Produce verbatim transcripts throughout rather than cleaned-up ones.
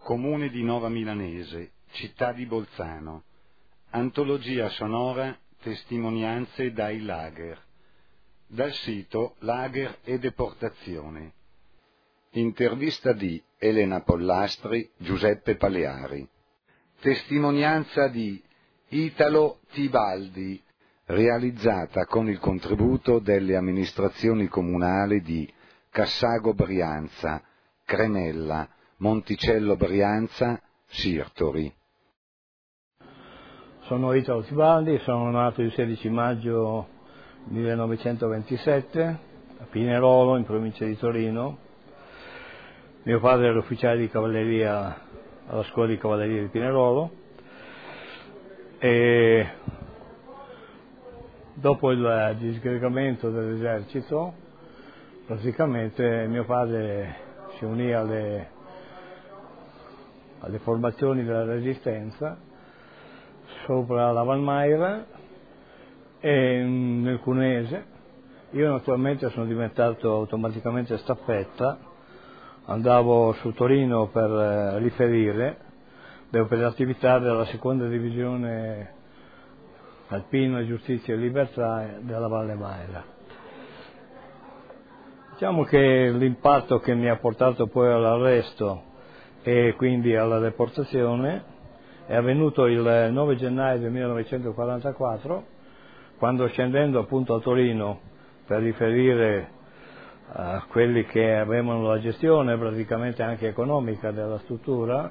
Comune di Nova Milanese, città di Bolzano. Antologia sonora Testimonianze dai lager. Dal sito Lager e Deportazione. Intervista di Elena Pollastri, Giuseppe Paleari. Testimonianza di Italo Tibaldi, realizzata con il contributo delle amministrazioni comunali di Cassago Brianza, Cremella, Monticello Brianza, Sirtori. Sono Italo Tibaldi, sono nato il sedici maggio millenovecentoventisette a Pinerolo, in provincia di Torino. Mio padre era ufficiale di cavalleria alla scuola di cavalleria di Pinerolo e dopo il disgregamento dell'esercito praticamente mio padre si unì alle, alle formazioni della Resistenza sopra la Valmaira e nel Cuneese. Io naturalmente sono diventato automaticamente staffetta, andavo su Torino per riferire per l'attività della seconda divisione alpino, giustizia e libertà della Valle Maira. Diciamo che l'impatto che mi ha portato poi all'arresto e quindi alla deportazione è avvenuto il nove gennaio del millenovecentoquarantaquattro, quando scendendo appunto a Torino per riferire a quelli che avevano la gestione praticamente anche economica della struttura,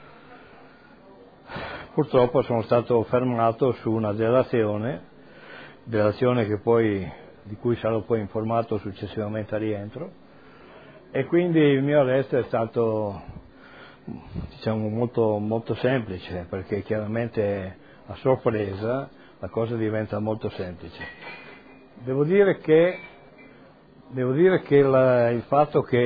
purtroppo sono stato fermato su una delazione, delazione che poi, di cui sarò poi informato successivamente a rientro, e quindi il mio arresto è stato diciamo molto, molto semplice, perché chiaramente a sorpresa la cosa diventa molto semplice. Devo dire che, devo dire che la, il fatto che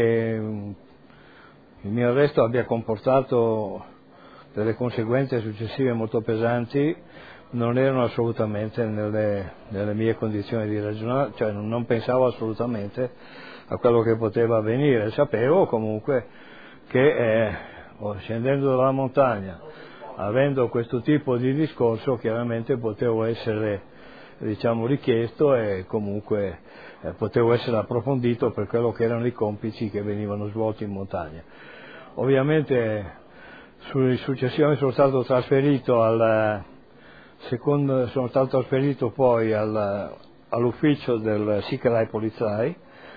il mio arresto abbia comportato delle conseguenze successive molto pesanti non erano assolutamente nelle, nelle mie condizioni di ragionare, cioè non, non pensavo assolutamente a quello che poteva avvenire. Sapevo comunque che eh, scendendo dalla montagna, avendo questo tipo di discorso, chiaramente potevo essere diciamo richiesto e comunque eh, potevo essere approfondito per quello che erano i compiti che venivano svolti in montagna. Ovviamente successivamente sono stato trasferito al secondo, sono stato trasferito poi al, all'ufficio del Sicherheit Polizei,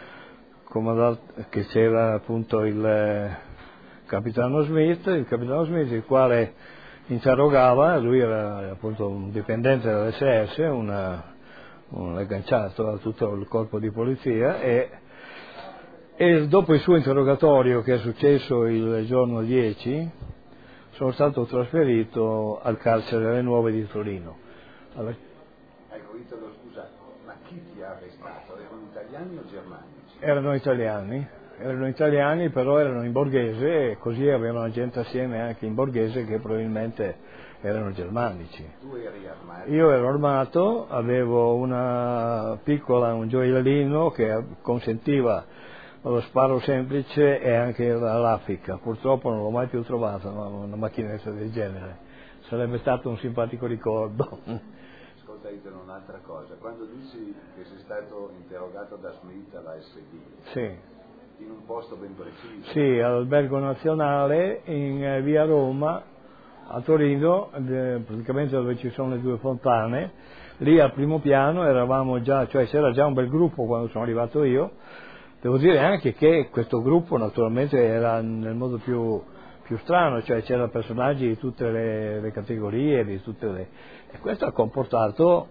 che c'era appunto il capitano Smith, il capitano Smith il quale interrogava, lui era appunto un dipendente dell'esse esse, una, un agganciato a tutto il corpo di polizia e, e dopo il suo interrogatorio che è successo il giorno dieci sono stato trasferito al carcere delle Nuove di Torino. Allora, ecco, Italo, scusa, ma chi ti ha arrestato? Erano italiani o germanici? Erano italiani, erano italiani però erano in borghese e così avevano gente assieme anche in borghese che probabilmente erano germanici. Tu eri armato? Io ero armato, avevo una piccola, un gioiellino che consentiva lo sparo semplice e anche la raffica. Purtroppo non l'ho mai più trovata una macchinetta del genere, sarebbe stato un simpatico ricordo. Ascolta Italo, un'altra cosa, quando dici che sei stato interrogato da Smith alla esse di, sì. In un posto ben preciso? Sì, all'Albergo Nazionale in via Roma a Torino, praticamente dove ci sono le due fontane. Lì al primo piano eravamo già, cioè c'era già un bel gruppo quando sono arrivato io. Devo dire anche che questo gruppo naturalmente era nel modo più, più strano, cioè c'erano personaggi di tutte le, le categorie, di tutte le, e questo ha comportato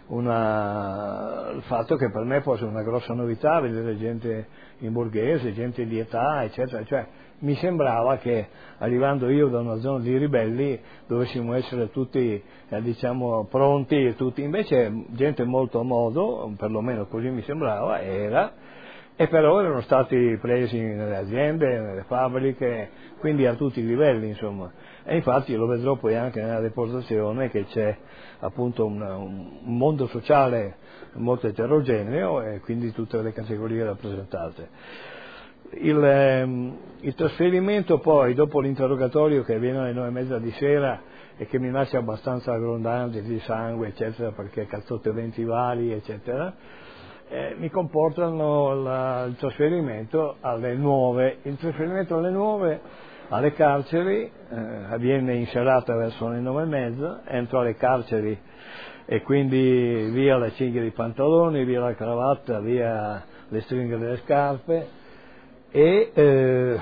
una, il fatto che per me fosse una grossa novità vedere gente in borghese, gente di età, eccetera, cioè mi sembrava che arrivando io da una zona di ribelli dovessimo essere tutti eh, diciamo pronti, tutti, invece gente molto a modo, perlomeno così mi sembrava, era. E però erano stati presi nelle aziende, nelle fabbriche, quindi a tutti i livelli insomma. E infatti lo vedrò poi anche nella deportazione che c'è appunto un, un mondo sociale molto eterogeneo e quindi tutte le categorie rappresentate. Il, ehm, il trasferimento poi, dopo l'interrogatorio che avviene alle nove e mezza di sera e che mi lascia abbastanza aggrondato di sangue, eccetera, perché cazzotti eventi vari, eccetera, eh, mi comportano la, il trasferimento alle nuove. Il trasferimento alle nuove, alle carceri, eh, avviene in serata verso le nove e mezza, entro alle carceri e quindi via le cinghie dei pantaloni, via la cravatta, via le stringhe delle scarpe, e, eh,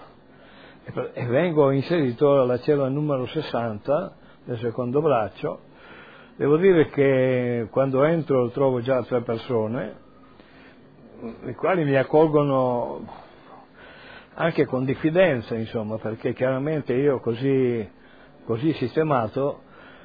e vengo inserito alla cella numero sessanta del secondo braccio. Devo dire che quando entro trovo già tre persone, le quali mi accolgono anche con diffidenza, insomma, perché chiaramente io così, così sistemato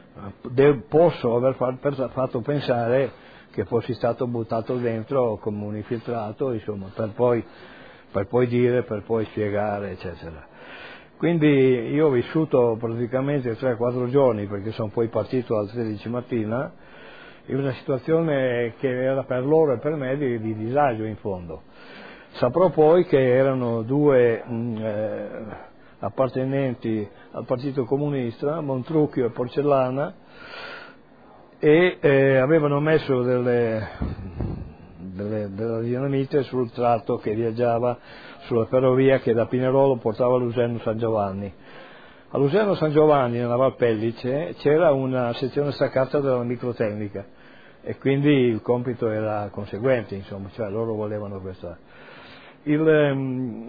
posso aver fatto pensare che fossi stato buttato dentro come un infiltrato, insomma, per poi per poi dire, per poi spiegare, eccetera. Quindi io ho vissuto praticamente tre quattro giorni, perché sono poi partito alle tredici mattina, in una situazione che era per loro e per me di, di disagio in fondo. Saprò poi che erano due mh, eh, appartenenti al Partito Comunista, Montrucchio e Porcellana, e eh, avevano messo delle... Delle, della dinamite sul tratto che viaggiava sulla ferrovia che da Pinerolo portava a Luserno San Giovanni. A Luserno San Giovanni, nella Val Pellice, c'era una sezione staccata della microtecnica e quindi il compito era conseguente, insomma, cioè loro volevano questa. Il, ehm,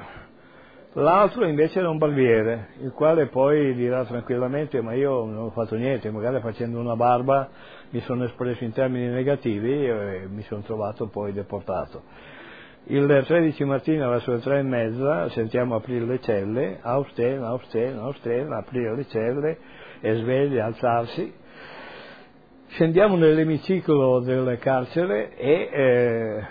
l'altro invece era un barbiere, il quale poi dirà tranquillamente: ma io non ho fatto niente, magari facendo una barba mi sono espresso in termini negativi e mi sono trovato poi deportato. Il tredici mattina verso le tre e mezza sentiamo aprire le celle, Austen, Austen, Austen, aprire le celle e svegli, alzarsi. Scendiamo nell'emiciclo del carcere e eh,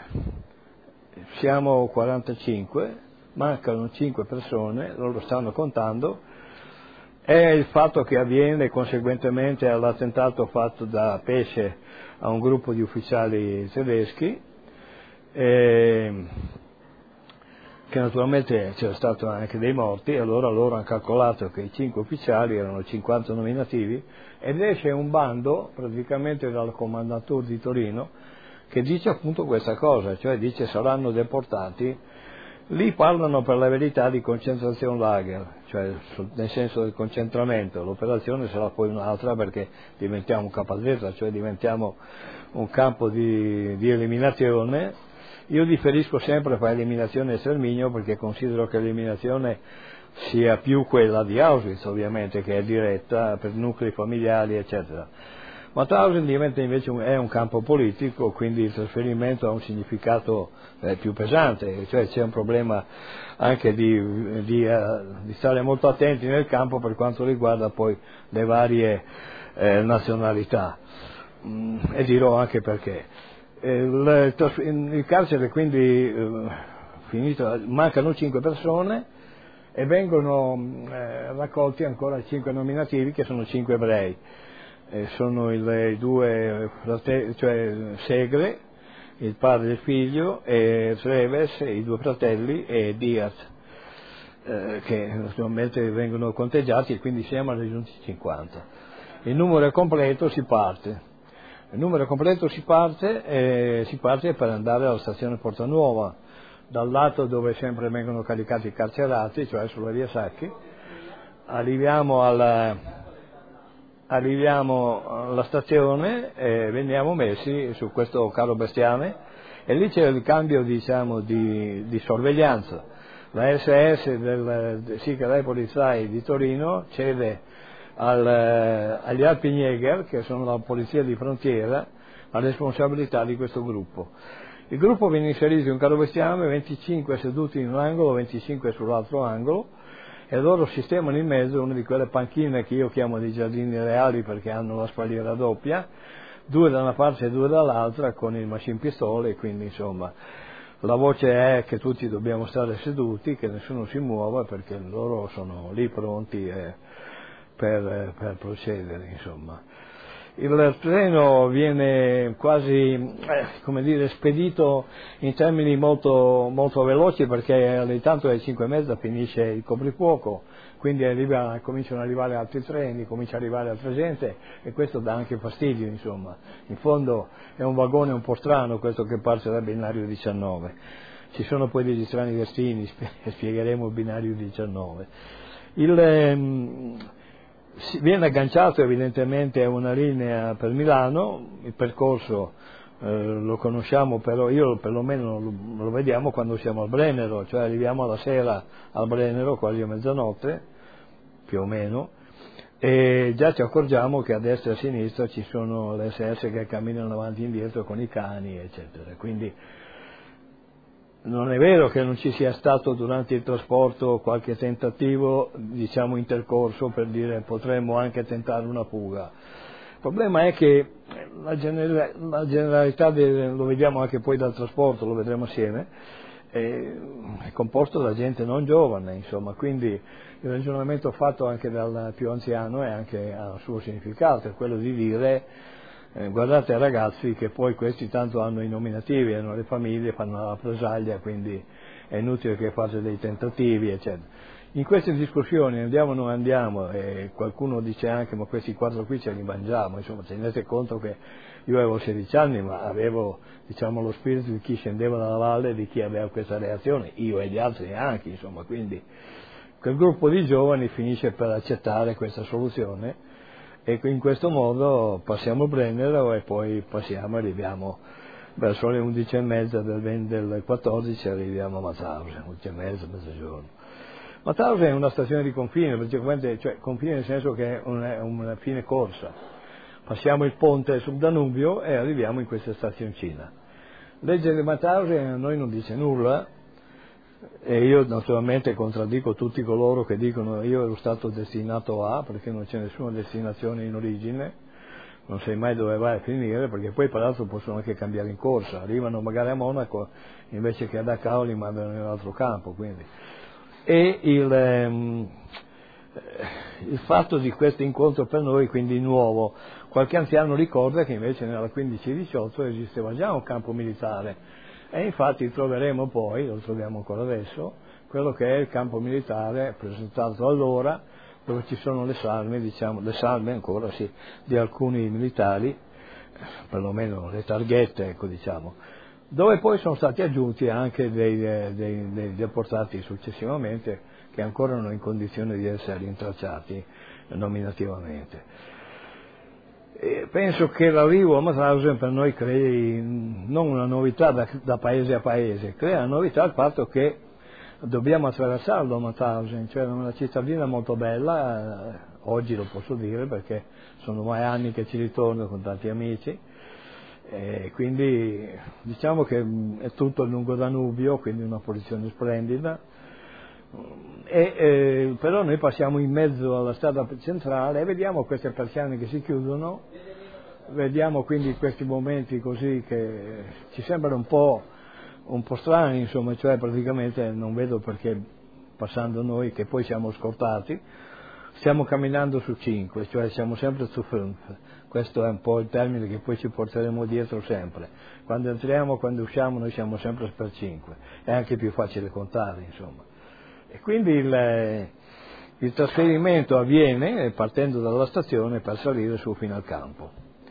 siamo quarantacinque, mancano cinque persone, loro stanno contando. È il fatto che avviene conseguentemente all'attentato fatto da Pesce a un gruppo di ufficiali tedeschi, eh, che naturalmente c'era stato anche dei morti, e allora loro hanno calcolato che i cinque ufficiali erano cinquanta nominativi, ed esce un bando praticamente dal comandantur di Torino che dice appunto questa cosa, cioè dice saranno deportati. Lì parlano per la verità di concentration lager, cioè nel senso del concentramento. L'operazione sarà poi un'altra, perché diventiamo un K Z, cioè diventiamo un campo di, di eliminazione. Io differisco sempre fra eliminazione e sterminio, perché considero che l'eliminazione sia più quella di Auschwitz, ovviamente, che è diretta per nuclei familiari, eccetera. Ma Mauthausen diventa invece un, è un campo politico, quindi il trasferimento ha un significato eh, più pesante, cioè c'è un problema anche di, di, uh, di stare molto attenti nel campo per quanto riguarda poi le varie eh, nazionalità, mm, e dirò anche perché. Il, il carcere quindi eh, finito, mancano cinque persone e vengono eh, raccolti ancora cinque nominativi, che sono cinque ebrei. Eh, sono il, i due fratelli, cioè Segre, il padre e il figlio, e Treves, i due fratelli, e Diaz, eh, che naturalmente vengono conteggiati, e quindi siamo raggiunti cinquanta. Il numero è completo, si parte. Il numero completo si parte, e si parte per andare alla stazione Porta Nuova, dal lato dove sempre vengono caricati i carcerati, cioè sulla via Sacchi. Arriviamo alla Arriviamo alla stazione e veniamo messi su questo carro bestiame, e lì c'è il cambio, diciamo, di, di sorveglianza. La S S del, del Sicherheit Polizei di Torino cede al, agli Alpinjäger, che sono la polizia di frontiera, la responsabilità di questo gruppo. Il gruppo viene inserito in un carro bestiame, venticinque seduti in un angolo, venticinque sull'altro angolo, e loro sistemano in mezzo una di quelle panchine che io chiamo dei giardini reali, perché hanno la spalliera doppia, due da una parte e due dall'altra, con il machine pistole, quindi insomma la voce è che tutti dobbiamo stare seduti, che nessuno si muova, perché loro sono lì pronti eh, per, per procedere, insomma. il treno viene quasi, eh, come dire, spedito in termini molto, molto veloci, perché ogni tanto alle cinque e mezza finisce il coprifuoco, quindi arriva, cominciano ad arrivare altri treni, comincia ad arrivare altra gente, e questo dà anche fastidio, insomma. In fondo è un vagone un po' strano questo che parte dal binario diciannove. Ci sono poi degli strani destini, spiegheremo il binario diciannove. Il, ehm, viene agganciato evidentemente a una linea per Milano, il percorso eh, lo conosciamo, però io perlomeno lo, lo vediamo quando siamo al Brennero, cioè arriviamo alla sera al Brennero quasi a mezzanotte, più o meno, e già ci accorgiamo che a destra e a sinistra ci sono le S S che camminano avanti e indietro con i cani, eccetera. Quindi non è vero che non ci sia stato durante il trasporto qualche tentativo, diciamo, intercorso per dire potremmo anche tentare una fuga. Il problema è che la, genera- la generalità, de- lo vediamo anche poi dal trasporto, lo vedremo assieme, è, è composto da gente non giovane, insomma, quindi il ragionamento fatto anche dal più anziano è anche ha un suo significato, è quello di dire Eh, guardate ragazzi che poi questi tanto hanno i nominativi, hanno le famiglie, fanno la rappresaglia, quindi è inutile che fate dei tentativi, eccetera. In queste discussioni andiamo o non andiamo, e qualcuno dice anche ma questi quattro qui ce li mangiamo, insomma, tenete conto che io avevo sedici anni, ma avevo, diciamo, lo spirito di chi scendeva dalla valle, di chi aveva questa reazione, io e gli altri anche, insomma, quindi quel gruppo di giovani finisce per accettare questa soluzione, e in questo modo passiamo il Brennero e poi passiamo, arriviamo verso le undici e mezza del, del quattordici, arriviamo a Mauthausen, undici e mezza, mezzogiorno. Mauthausen è una stazione di confine, praticamente, cioè confine nel senso che è una, una fine corsa. Passiamo il ponte sul Danubio e arriviamo in questa stazioncina. Legge di Mauthausen a noi non dice nulla, e io naturalmente contraddico tutti coloro che dicono io ero stato destinato a, perché non c'è nessuna destinazione in origine, non sai mai dove vai a finire, perché poi peraltro possono anche cambiare in corsa, arrivano magari a Monaco invece che a Dachau li mandano nell'altro campo, quindi. E il, ehm, il fatto di questo incontro per noi quindi nuovo, qualche anziano ricorda che invece nella quindici diciotto esisteva già un campo militare, e infatti troveremo poi, lo troviamo ancora adesso, quello che è il campo militare presentato allora, dove ci sono le salme, diciamo, le salme ancora sì, di alcuni militari, perlomeno le targhette, ecco, diciamo, dove poi sono stati aggiunti anche dei, dei, dei deportati successivamente che ancora non in condizione di essere rintracciati nominativamente. E penso che l'arrivo a Mauthausen per noi crei non una novità da, da paese a paese, crea una novità il fatto che dobbiamo attraversarlo a Mauthausen, cioè una cittadina molto bella, eh, oggi lo posso dire perché sono ormai anni che ci ritorno con tanti amici, e quindi diciamo che è tutto lungo Danubio, quindi una posizione splendida. E, eh, però noi passiamo in mezzo alla strada centrale e vediamo queste persiane che si chiudono, vediamo quindi questi momenti così che ci sembrano un po', un po' strani, insomma, cioè praticamente non vedo perché passando noi, che poi siamo scortati, stiamo camminando su cinque, cioè siamo sempre su fünf, questo è un po' il termine che poi ci porteremo dietro sempre, quando entriamo, quando usciamo noi siamo sempre per cinque, è anche più facile contare, insomma. E quindi il, il trasferimento avviene partendo dalla stazione per salire su fino al campo.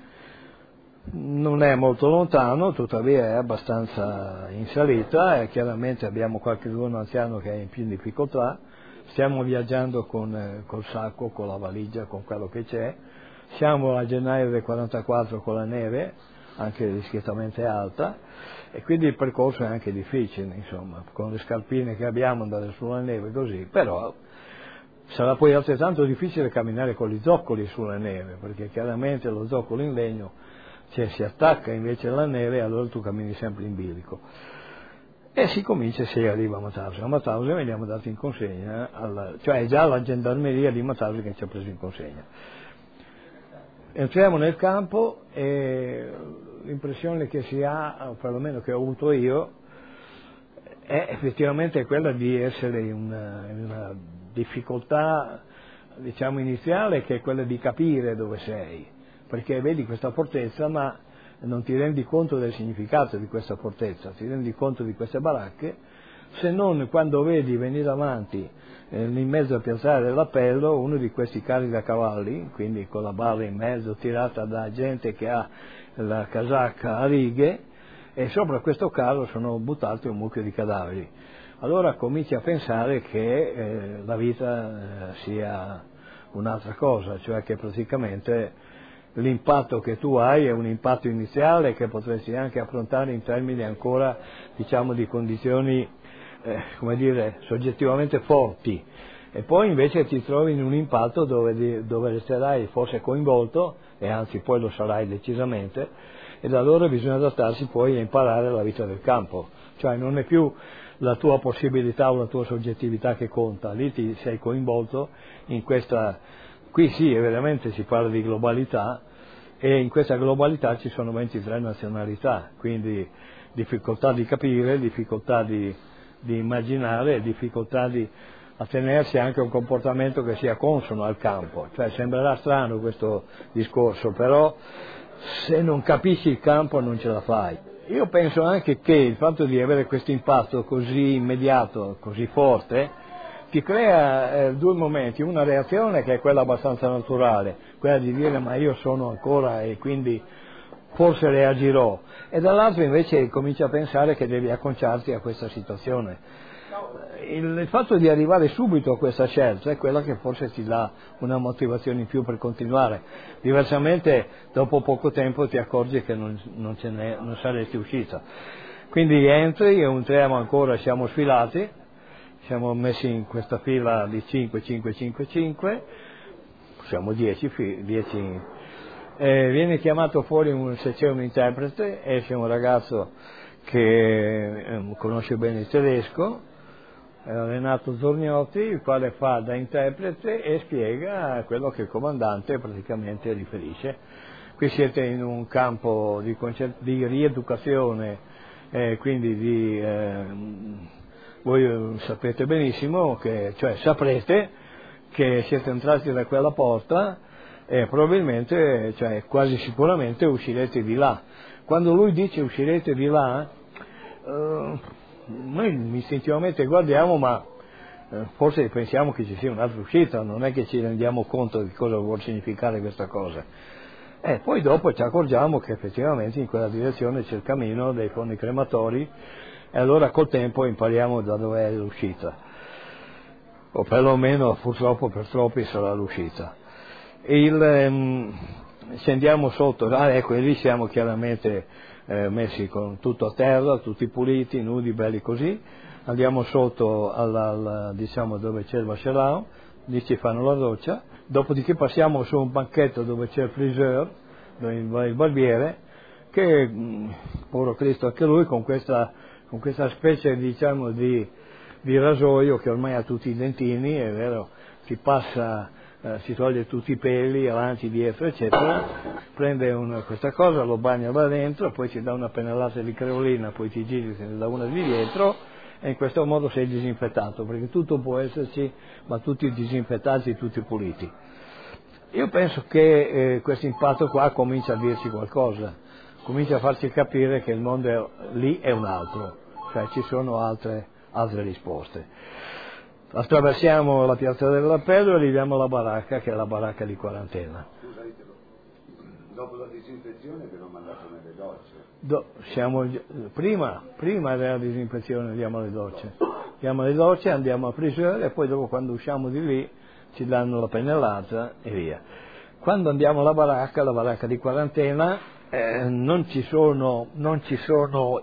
Non è molto lontano, tuttavia è abbastanza in salita, e chiaramente abbiamo qualche giorno anziano che è in più difficoltà, stiamo viaggiando con col sacco, con la valigia, con quello che c'è, siamo a gennaio del quarantaquattro con la neve, anche discretamente alta, e quindi il percorso è anche difficile, insomma, con le scarpine che abbiamo andare sulla neve così, però sarà poi altrettanto difficile camminare con gli zoccoli sulla neve, perché chiaramente lo zoccolo in legno cioè, si attacca invece alla neve e allora tu cammini sempre in bilico. E si comincia e si arriva a Mauthausen. A Mauthausen veniamo dati in consegna, alla, cioè è già la gendarmeria di Mauthausen che ci ha preso in consegna. Entriamo nel campo e l'impressione che si ha, o perlomeno che ho avuto io, è effettivamente quella di essere in una, in una difficoltà, diciamo, iniziale, che è quella di capire dove sei. perché vedi questa fortezza ma non ti rendi conto del significato di questa fortezza, ti rendi conto di queste baracche se non quando vedi venire avanti eh, in mezzo al piazzale dell'Appello uno di questi carri da cavalli, quindi con la barra in mezzo tirata da gente che ha la casacca a righe, e sopra questo carro sono buttati un mucchio di cadaveri. Allora cominci a pensare che eh, la vita eh, sia un'altra cosa, cioè che praticamente l'impatto che tu hai è un impatto iniziale che potresti anche affrontare in termini ancora, diciamo, di condizioni, eh, come dire, soggettivamente forti, e poi invece ti trovi in un impatto dove, dove resterai forse coinvolto, e anzi poi lo sarai decisamente, ed allora bisogna adattarsi poi a imparare la vita del campo, cioè non è più la tua possibilità o la tua soggettività che conta, lì ti sei coinvolto in questa, qui sì, veramente si parla di globalità, e in questa globalità ci sono ventitré nazionalità, quindi difficoltà di capire, difficoltà di, di immaginare, difficoltà di attenersi anche a un comportamento che sia consono al campo, cioè sembrerà strano questo discorso, però se non capisci il campo non ce la fai. Io penso anche che il fatto di avere questo impatto così immediato, così forte, ti crea eh, due momenti, una reazione che è quella abbastanza naturale, quella di dire ma io sono ancora e quindi forse reagirò, e dall'altro invece cominci a pensare che devi acconciarti a questa situazione. Il, il fatto di arrivare subito a questa scelta è quella che forse ti dà una motivazione in più per continuare, diversamente dopo poco tempo ti accorgi che non, non, ce n'è, non saresti uscita. Quindi entri, entriamo ancora, siamo sfilati, siamo messi in questa fila di cinque, cinque, cinque, cinque, siamo dieci, dieci. Eh, viene chiamato fuori un, se c'è un interprete, esce un ragazzo che eh, conosce bene il tedesco, eh, Renato Zorgnotti, il quale fa da interprete e spiega quello che il comandante praticamente riferisce. Qui siete in un campo di, di rieducazione, eh, quindi di... Eh, voi sapete benissimo, che, cioè saprete che siete entrati da quella porta e probabilmente, cioè quasi sicuramente uscirete di là. Quando lui dice uscirete di là, eh, noi istintivamente guardiamo, ma eh, forse pensiamo che ci sia un'altra uscita, non è che ci rendiamo conto di cosa vuol significare questa cosa. E poi dopo ci accorgiamo che effettivamente in quella direzione c'è il cammino dei forni crematori, e allora col tempo impariamo da dove è l'uscita, o perlomeno purtroppo per troppi sarà l'uscita. Il, ehm, scendiamo sotto, ah, ecco, e lì siamo chiaramente eh, messi con tutto a terra, tutti puliti, nudi, belli così, andiamo sotto alla, alla, diciamo dove c'è il vascelao, lì ci fanno la doccia, dopodiché passiamo su un banchetto dove c'è il friseur, dove il barbiere, che, mh, povero Cristo, anche lui con questa con questa specie, diciamo, di, di rasoio che ormai ha tutti i dentini, è vero, si passa, eh, si toglie tutti i peli, avanti, dietro, eccetera, prende una, questa cosa, lo bagna da dentro, poi ti dà una pennellata di creolina, poi ti giri, te ne dà una di dietro, e in questo modo sei disinfettato, perché tutto può esserci, ma tutti disinfettati, tutti puliti. Io penso che eh, questo impatto qua comincia a dirci qualcosa, comincia a farci capire che il mondo è, lì è un altro, cioè ci sono altre, altre risposte. Attraversiamo la piazza dell'Appello e arriviamo alla baracca, che è la baracca di quarantena. Scusa, dopo la disinfezione vi hanno mandato nelle docce? Do, siamo, prima, prima della disinfezione andiamo alle docce, andiamo alle docce, andiamo a friseur e poi dopo quando usciamo di lì ci danno la pennellata e via. Quando andiamo alla baracca, la baracca di quarantena, eh, non ci sono, non ci sono,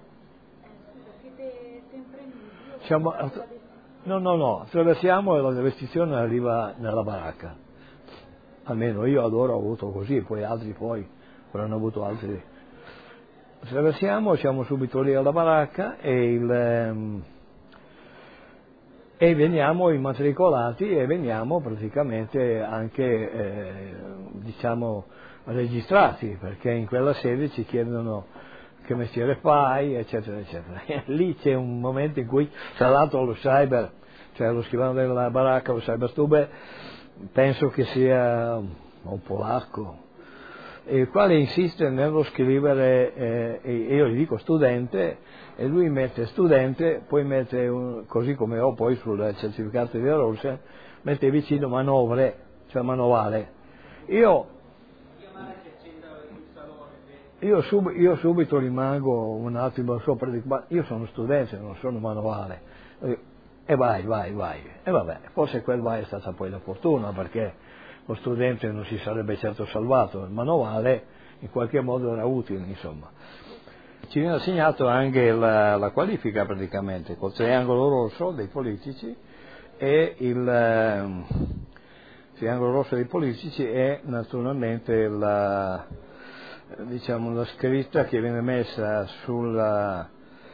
siamo, no, no, no, attraversiamo e la vestizione arriva nella baracca, almeno io allora ho avuto così, poi altri poi avranno avuto altri. Attraversiamo, siamo subito lì alla baracca e, il, ehm, e veniamo immatricolati e veniamo praticamente anche, eh, diciamo, registrati, perché in quella sede ci chiedono che mestiere fai, eccetera, eccetera. E lì c'è un momento in cui, tra l'altro lo cyber, cioè lo scrivano della baracca, lo cyberstube, penso che sia un polacco, il quale insiste nello scrivere, eh, e io gli dico studente, e lui mette studente, poi mette, un, così come ho poi sul certificato di Rosen, mette vicino manovre, cioè manovale. Io, io, sub, io subito rimango un attimo sopra di qua, io sono studente, non sono manovale, e vai, vai, vai, e vabbè, forse quel vai è stata poi la fortuna, perché lo studente non si sarebbe certo salvato, il manovale in qualche modo era utile, insomma. Ci viene assegnato anche la, la qualifica praticamente, col triangolo rosso dei politici e il eh, triangolo rosso dei politici e naturalmente la, diciamo, la scritta che viene messa sulla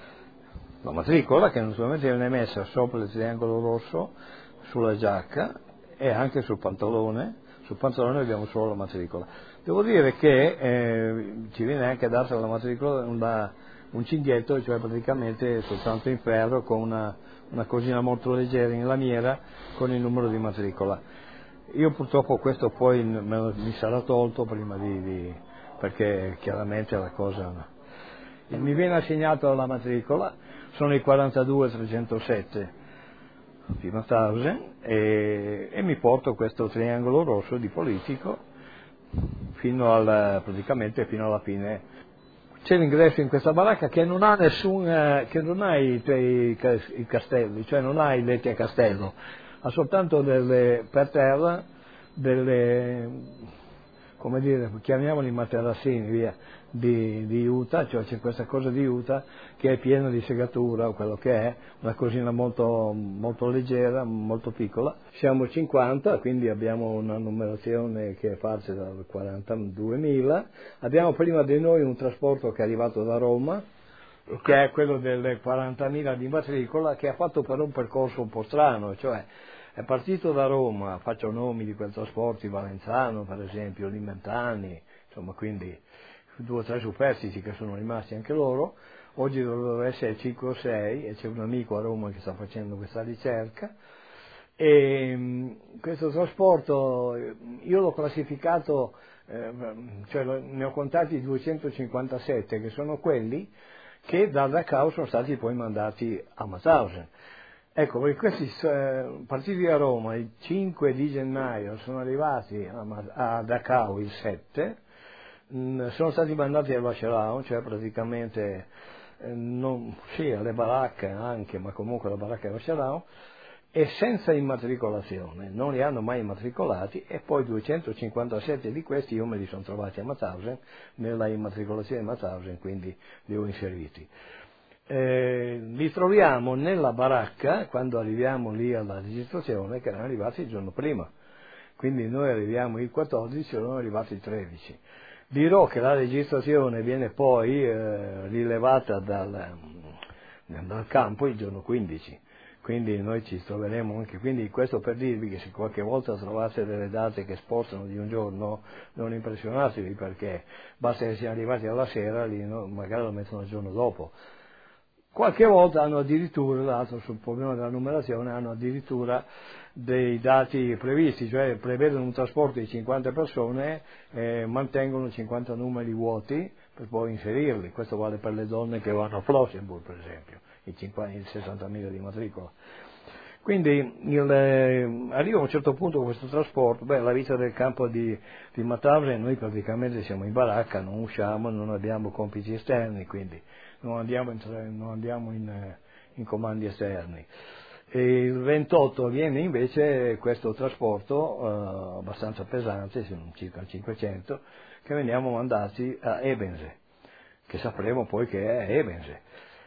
la matricola, che naturalmente viene messa sopra il triangolo rosso, sulla giacca e anche sul pantalone. Sul pantalone abbiamo solo la matricola. Devo dire che eh, ci viene anche data la matricola una, un cinghietto, cioè praticamente soltanto in ferro, con una, una cosina molto leggera in lamiera con il numero di matricola. Io purtroppo questo poi me lo, mi sarà tolto prima di, di perché chiaramente la cosa mi viene assegnato la matricola, sono i quarantadue trecentosette di Mauthausen e, e mi porto questo triangolo rosso di politico fino al, praticamente fino alla fine. C'è l'ingresso in questa baracca che non ha nessun, eh, che non ha i, i, i castelli, cioè non ha i letti a castello, ha soltanto delle, per terra delle, come dire, chiamiamoli materassini, via, di, di juta, cioè c'è questa cosa di juta che è piena di segatura o quello che è, una cosina molto, molto leggera, molto piccola. Siamo cinquanta, quindi abbiamo una numerazione che parte dal quarantaduemila, abbiamo prima di noi un trasporto che è arrivato da Roma, che è quello delle quarantamila di matricola, che ha fatto però un percorso un po' strano, cioè è partito da Roma, faccio nomi di quel trasporto, Valenzano per esempio, Limentani, insomma, quindi due o tre superstiti che sono rimasti anche loro. Oggi dovrebbero essere cinque o sei e c'è un amico a Roma che sta facendo questa ricerca e mh, questo trasporto io l'ho classificato, eh, cioè ne ho contati duecentocinquantasette, che sono quelli che da Dachau sono stati poi mandati a Mauthausen. Ecco, perché questi eh, partiti da Roma il cinque di gennaio sono arrivati a, a Dachau il sette, mh, sono stati mandati a Vachelau, cioè praticamente eh, non, sì, alle baracche anche, ma comunque la baracca di Vachelau, e senza immatricolazione, non li hanno mai immatricolati, e poi duecentocinquantasette di questi io me li sono trovati a Mauthausen, nella immatricolazione di Mauthausen, quindi li ho inseriti. Eh, li troviamo nella baracca quando arriviamo lì alla registrazione, che erano arrivati il giorno prima, quindi noi arriviamo il quattordici, erano arrivati il tredici. Dirò che la registrazione viene poi eh, rilevata dal, dal campo il giorno quindici, quindi noi ci troveremo anche, quindi questo per dirvi che se qualche volta trovate delle date che spostano di un giorno, non impressionatevi, perché basta che siano arrivati alla sera, lì, no, magari lo mettono il giorno dopo. Qualche volta hanno addirittura, dato sul problema della numerazione, hanno addirittura dei dati previsti, cioè prevedono un trasporto di cinquanta persone e mantengono cinquanta numeri vuoti per poi inserirli. Questo vale per le donne che vanno a Flossenburg, per esempio, i, cinquanta, i sessantamila di matricola. Quindi il, eh, arriva a un certo punto questo trasporto, beh, la vita del campo di, di Mauthausen, noi praticamente siamo in baracca, non usciamo, non abbiamo compiti esterni, quindi non andiamo in, non andiamo in, in comandi esterni. E il ventotto avviene invece questo trasporto eh, abbastanza pesante, circa cinquecento, che veniamo mandati a Ebense, che sapremo poi che è Ebense.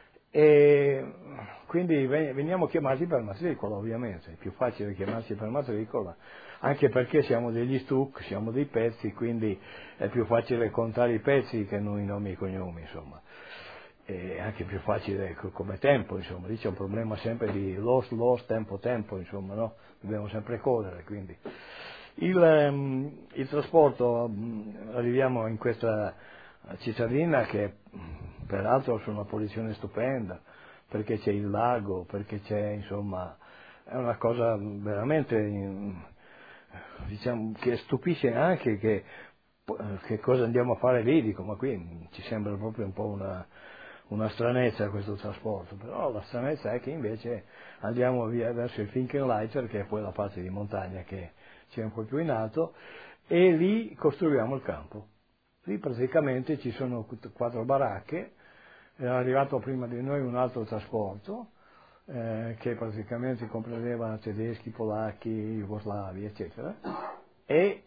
E quindi veniamo chiamati per matricola, ovviamente, è più facile chiamarci per matricola, anche perché siamo degli stuc, siamo dei pezzi, quindi è più facile contare i pezzi che non i nomi e i cognomi, insomma. È anche più facile come tempo, insomma, lì c'è un problema sempre di lost, lost, tempo, tempo, insomma, no? Dobbiamo sempre correre, quindi. Il, um, il trasporto, um, arriviamo in questa cittadina che peraltro ha una posizione stupenda, perché c'è il lago, perché c'è, insomma, è una cosa veramente, diciamo, che stupisce anche che che cosa andiamo a fare lì? Dico, ma qui ci sembra proprio un po' una, una stranezza questo trasporto, però la stranezza è che invece andiamo via verso il Finkenleiter, che è poi la parte di montagna che c'è un po' più in alto, e lì costruiamo il campo. Lì praticamente ci sono quattro baracche, è arrivato prima di noi un altro trasporto, eh, che praticamente comprendeva tedeschi, polacchi, jugoslavi, eccetera, e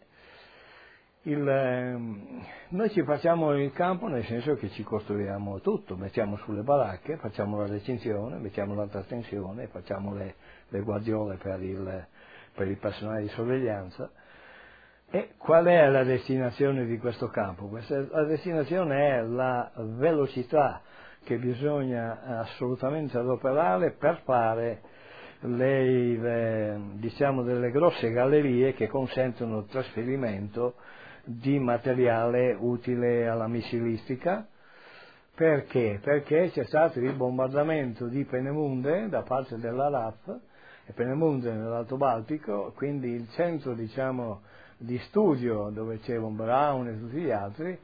il, eh, noi ci facciamo il campo nel senso che ci costruiamo tutto, mettiamo sulle baracche, facciamo la recinzione, mettiamo l'alta tensione, facciamo le, le guardiole per il, per il personale di sorveglianza. E qual è la destinazione di questo campo? Questa, la destinazione è la velocità che bisogna assolutamente adoperare per fare le, le, diciamo delle grosse gallerie che consentono il trasferimento di materiale utile alla missilistica. Perché? Perché c'è stato il bombardamento di Peenemünde da parte della R A F, e Peenemünde nell'Alto Baltico, quindi il centro, diciamo, di studio dove c'è von Braun e tutti gli altri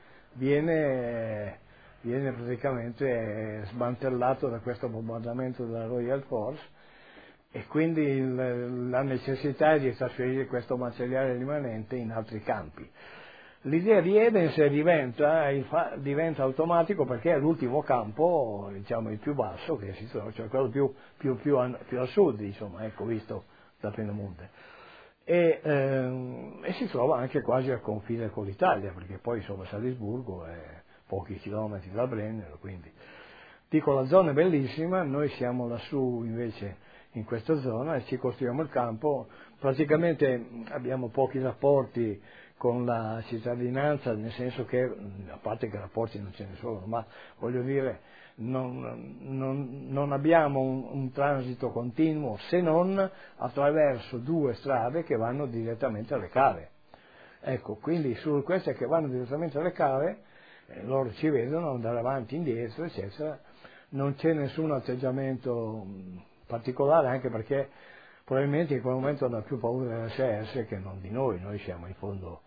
viene, viene praticamente smantellato da questo bombardamento della Royal Force, e quindi il, la necessità è di trasferire questo materiale rimanente in altri campi. L'idea di Edens diventa, diventa automatico perché è l'ultimo campo, diciamo il più basso che si trova, cioè quello più, più, più, a, più a sud, insomma, ecco, visto da Peenemünde. E, ehm, e si trova anche quasi al confine con l'Italia, perché poi insomma Salisburgo è pochi chilometri da Brennero, quindi dico la zona è bellissima, noi siamo lassù invece in questa zona e ci costruiamo il campo, praticamente abbiamo pochi rapporti con la cittadinanza, nel senso che, a parte che rapporti non ce ne sono, ma voglio dire, non, non, non abbiamo un, un transito continuo se non attraverso due strade che vanno direttamente alle cave. Ecco, quindi su queste che vanno direttamente alle cave, eh, loro ci vedono andare avanti, indietro, eccetera, non c'è nessun atteggiamento particolare, anche perché probabilmente in quel momento hanno più paura dell'S S che non di noi, noi siamo in fondo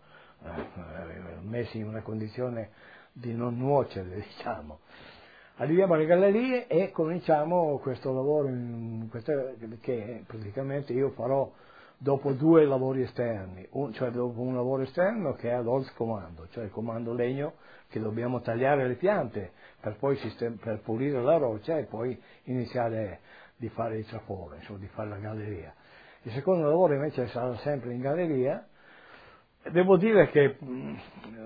eh, messi in una condizione di non nuocere, diciamo. Arriviamo alle gallerie e cominciamo questo lavoro in queste, che praticamente io farò dopo due lavori esterni, un, cioè dopo un lavoro esterno che è ad Holzkommando, cioè il comando legno, che dobbiamo tagliare le piante per poi sistem- per pulire la roccia e poi iniziare di fare il traforo, insomma di fare la galleria. Il secondo lavoro invece sarà sempre in galleria. Devo dire che mh,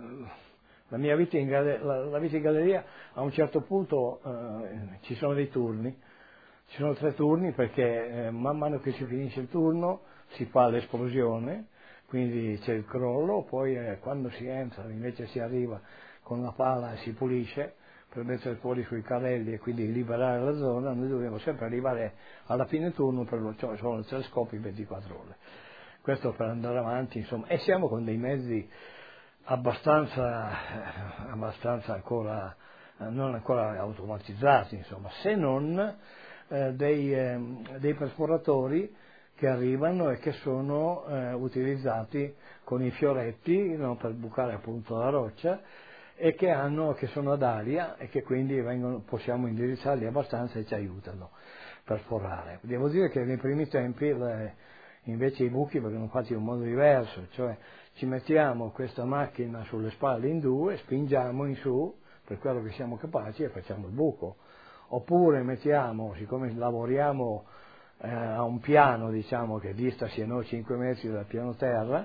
la mia vita in, galler- la, la vita in galleria a un certo punto eh, ci sono dei turni, ci sono tre turni perché eh, man mano che si finisce il turno si fa l'esplosione, quindi c'è il crollo, poi eh, quando si entra invece si arriva con la pala e si pulisce per mettere fuori sui carrelli e quindi liberare la zona. Noi dobbiamo sempre arrivare alla fine turno, per lo, cioè sono tre scopi in ventiquattro ore. Questo per andare avanti, insomma, e siamo con dei mezzi abbastanza, eh, abbastanza ancora, eh, non ancora automatizzati, insomma, se non eh, dei, eh, dei perforatori che arrivano e che sono eh, utilizzati con i fioretti, no, per bucare appunto la roccia, e che, hanno, che sono ad aria e che quindi vengono, possiamo indirizzarli abbastanza e ci aiutano per forare. Devo dire che nei primi tempi le, invece i buchi vengono fatti in un modo diverso, cioè ci mettiamo questa macchina sulle spalle in due, spingiamo in su per quello che siamo capaci e facciamo il buco. Oppure mettiamo, siccome lavoriamo eh, a un piano, diciamo, che dista sia noi cinque metri dal piano terra,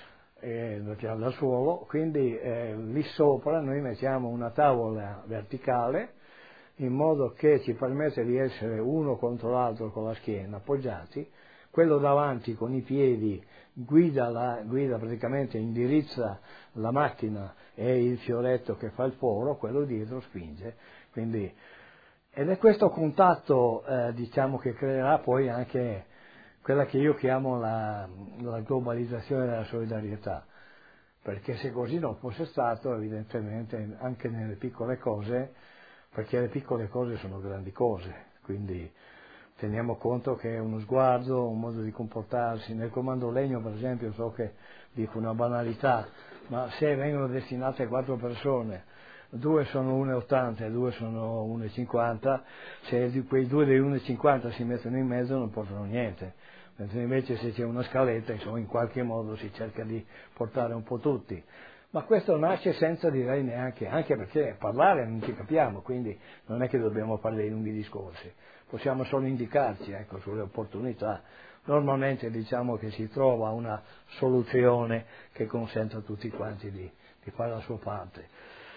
eh, dal suolo, quindi eh, lì sopra noi mettiamo una tavola verticale in modo che ci permette di essere uno contro l'altro con la schiena appoggiati, quello davanti con i piedi guida, la, guida praticamente indirizza la macchina e il fioretto che fa il foro, quello dietro spinge, quindi, ed è questo contatto eh, diciamo che creerà poi anche quella che io chiamo la, la globalizzazione della solidarietà, perché se così non fosse stato, evidentemente anche nelle piccole cose, perché le piccole cose sono grandi cose, quindi teniamo conto che è uno sguardo, un modo di comportarsi. Nel comando legno, per esempio, so che dico una banalità, ma se vengono destinate quattro persone, due sono uno e ottanta e due sono uno e cinquanta, se di quei due dei uno e cinquanta si mettono in mezzo non portano niente, mentre invece se c'è una scaletta, insomma, in qualche modo si cerca di portare un po' tutti. Ma questo nasce senza direi neanche, anche perché parlare non ci capiamo, quindi non è che dobbiamo fare dei lunghi discorsi, possiamo solo indicarci, ecco, sulle opportunità. Normalmente diciamo che si trova una soluzione che consenta a tutti quanti di, di fare la sua parte.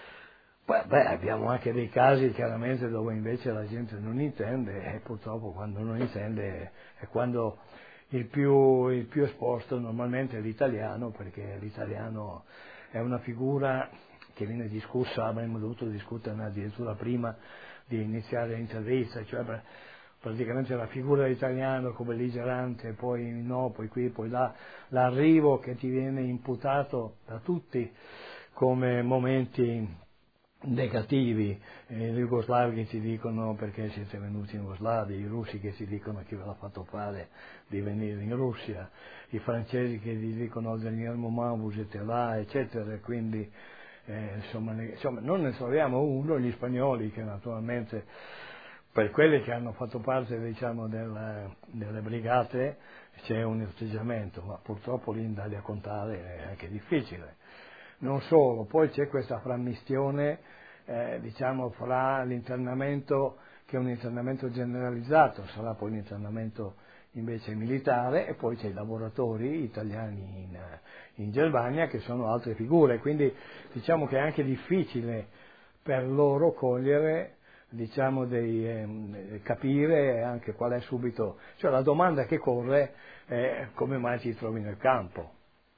Poi beh, abbiamo anche dei casi chiaramente dove invece la gente non intende, e purtroppo quando non intende è quando il più, il più esposto normalmente è l'italiano, perché l'italiano è una figura che viene discussa, avremmo dovuto discuterne addirittura prima di iniziare l'intervista, cioè praticamente la figura dell'italiano come belligerante, poi no, poi qui, poi là, l'arrivo che ti viene imputato da tutti come momenti negativi, eh, gli jugoslavi che ti dicono perché siete venuti in Jugoslavia, i russi che ti dicono chi ve l'ha fatto fare di venire in Russia, i francesi che ti dicono dernier moment vous êtes là, eccetera, quindi eh, insomma, ne, insomma non ne troviamo uno, gli spagnoli che naturalmente per quelli che hanno fatto parte diciamo del, delle brigate c'è un atteggiamento, ma purtroppo lì andarli a contare è anche difficile. Non solo, poi c'è questa frammistione eh, diciamo fra l'internamento che è un internamento generalizzato, sarà poi un internamento invece militare, e poi c'è i lavoratori italiani in, in Germania che sono altre figure, quindi diciamo che è anche difficile per loro cogliere, diciamo, dei, eh, capire anche qual è subito, cioè la domanda che corre è come mai ti trovi nel campo.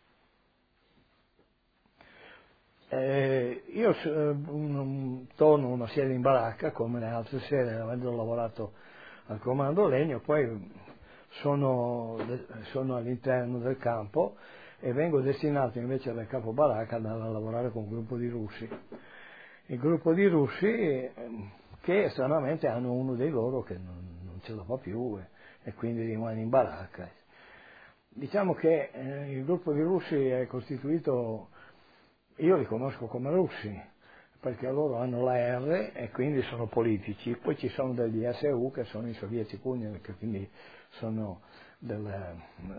Eh, io eh, un, un, torno una sera in baracca come le altre sere, avendo lavorato al comando legno, poi sono, sono all'interno del campo e vengo destinato invece dal capo baracca ad andare a lavorare con un gruppo di russi. Il gruppo di russi eh, che stranamente hanno uno dei loro che non, non ce la fa più e, e quindi rimane in baracca. Diciamo che eh, il gruppo di russi è costituito, io li conosco come russi, perché loro hanno la R e quindi sono politici, poi ci sono degli S U che sono i sovietici Union, che quindi sono del,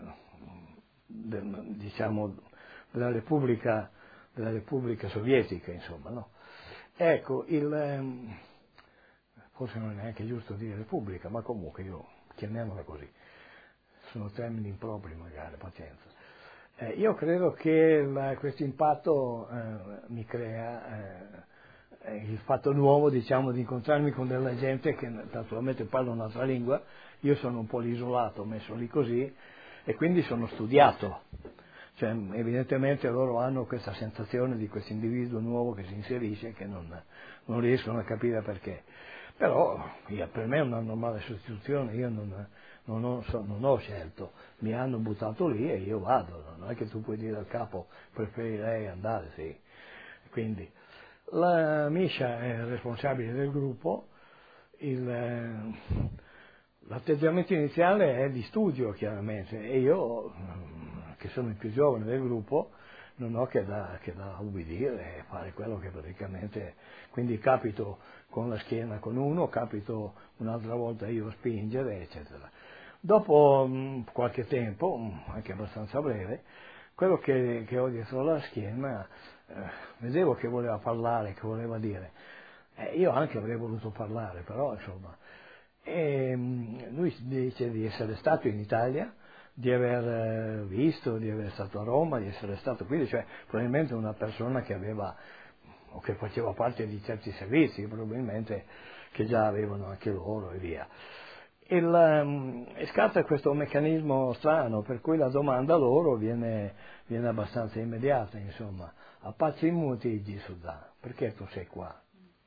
del, diciamo, della Repubblica, della Repubblica Sovietica, insomma, no? Ecco, il, forse non è neanche giusto dire Repubblica, ma comunque io chiamiamola così, sono termini impropri magari, pazienza. Eh, io credo che questo impatto eh, mi crea eh, il fatto nuovo, diciamo, di incontrarmi con della gente che naturalmente parla un'altra lingua, io sono un po' isolato, messo lì così, e quindi sono studiato, cioè evidentemente loro hanno questa sensazione di questo individuo nuovo che si inserisce che non, non riescono a capire perché. Però io, per me è una normale sostituzione, io non, non, ho, so, non ho scelto, mi hanno buttato lì e io vado, non è che tu puoi dire al capo preferirei andare, sì. Quindi la Misha è responsabile del gruppo, il, l'atteggiamento iniziale è di studio chiaramente e io, che sono il più giovane del gruppo, non ho che da, che da ubbidire e fare quello che praticamente, quindi capito con la schiena con uno, capito un'altra volta io a spingere, eccetera. Dopo mh, qualche tempo, mh, anche abbastanza breve, quello che, che ho dietro la schiena, eh, vedevo che voleva parlare, che voleva dire. Eh, io anche avrei voluto parlare, però insomma. E, mh, lui dice di essere stato in Italia, di aver visto, di essere stato a Roma, di essere stato qui, cioè probabilmente una persona che aveva o che faceva parte di certi servizi, probabilmente che già avevano anche loro e via. Il, um, e scatta questo meccanismo strano per cui la domanda loro viene, viene abbastanza immediata, insomma, a pazzi muti Gesù da, perché tu sei qua?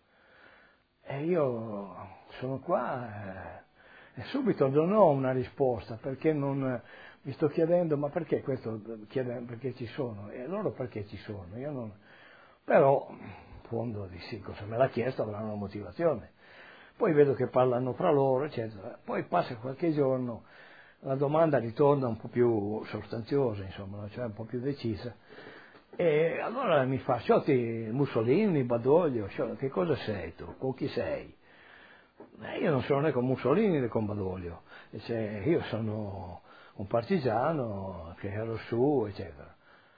E io sono qua eh, e subito non ho una risposta perché non mi sto chiedendo ma perché questo chiede, perché ci sono e loro perché ci sono, io non, però in fondo di sì, cosa me l'ha chiesto avrà una motivazione. poi vedo che parlano fra loro, eccetera. Poi passa qualche giorno, la domanda ritorna un po' più sostanziosa, insomma, cioè un po' più decisa. E allora mi fa, Ciotti, Mussolini, Badoglio, che cosa sei tu? Con chi sei? Eh, io non sono né con Mussolini né con Badoglio, dice, io sono un partigiano che ero su, eccetera.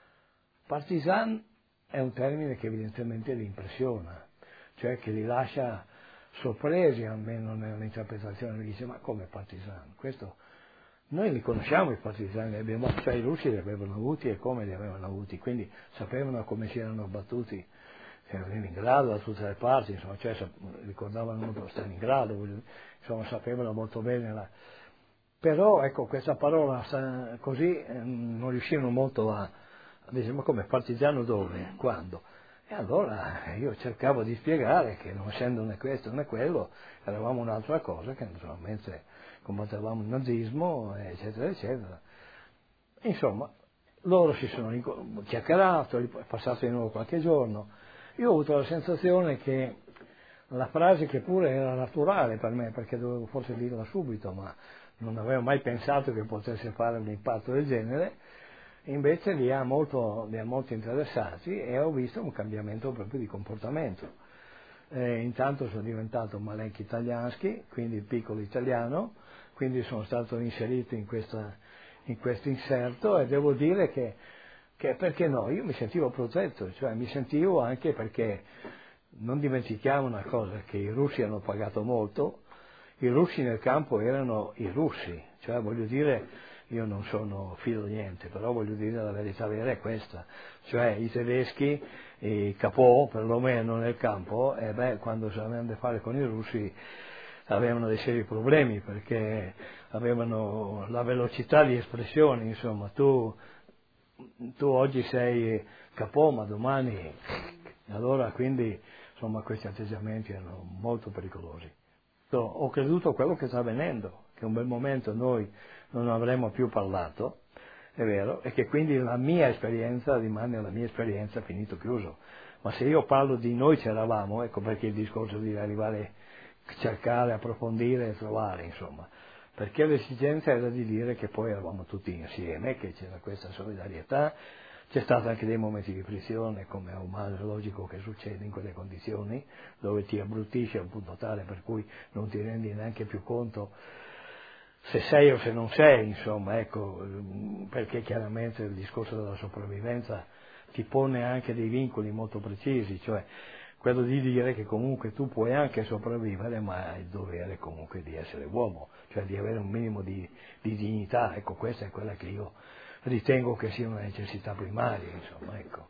Partisan è un termine che evidentemente li impressiona, cioè che li lascia sorpresi, almeno nell'interpretazione, mi dice, ma come partisan? Questo, noi li conosciamo i partigiani, abbiamo, cioè i russi li avevano avuti e come li avevano avuti, quindi sapevano come si erano battuti a Leningrado, da tutte le parti, insomma, cioè ricordavano molto Stalingrado, insomma sapevano molto bene la... Però ecco, questa parola così eh, non riuscivano molto a, a dire, ma come partigiano dove? Quando? E allora io cercavo di spiegare che non essendo né questo né quello, eravamo un'altra cosa, che naturalmente combattevamo il nazismo, eccetera, eccetera. Insomma, loro si sono chiacchierato, è passato di nuovo qualche giorno. Io ho avuto la sensazione che la frase, che pure era naturale per me, perché dovevo forse dirla subito, ma non avevo mai pensato che potesse fare un impatto del genere, invece li ha molto, li ha molto interessati e ho visto un cambiamento proprio di comportamento. Eh, intanto sono diventato Malenki Italiansky, quindi il piccolo italiano, quindi sono stato inserito in, questa, in questo inserto e devo dire che, che, perché no, io mi sentivo protetto, cioè mi sentivo anche perché non dimentichiamo una cosa, che i russi hanno pagato molto, i russi nel campo erano i russi, cioè voglio dire, io non sono fido di niente, però voglio dire la verità vera è questa, cioè i tedeschi, i capò perlomeno nel campo, e beh, quando si avevano a fare con i russi avevano dei seri problemi perché avevano la velocità di espressione, insomma, tu, tu oggi sei capò ma domani, allora quindi insomma questi atteggiamenti erano molto pericolosi. Ho creduto a quello che sta avvenendo, che un bel momento noi non avremo più parlato, è vero, e che quindi la mia esperienza rimane la mia esperienza, finito chiuso. Ma se io parlo di noi c'eravamo, ecco perché il discorso di arrivare, cercare, approfondire e trovare, insomma, perché l'esigenza era di dire che poi eravamo tutti insieme, che c'era questa solidarietà, c'è stato anche dei momenti di frizione, come è umano e logico che succede in quelle condizioni, dove ti abbruttisci a un punto tale per cui non ti rendi neanche più conto se sei o se non sei, insomma, ecco, perché chiaramente il discorso della sopravvivenza ti pone anche dei vincoli molto precisi, cioè quello di dire che comunque tu puoi anche sopravvivere, ma hai il dovere comunque di essere uomo, cioè di avere un minimo di, di dignità, ecco, questa è quella che io ritengo che sia una necessità primaria, insomma, ecco.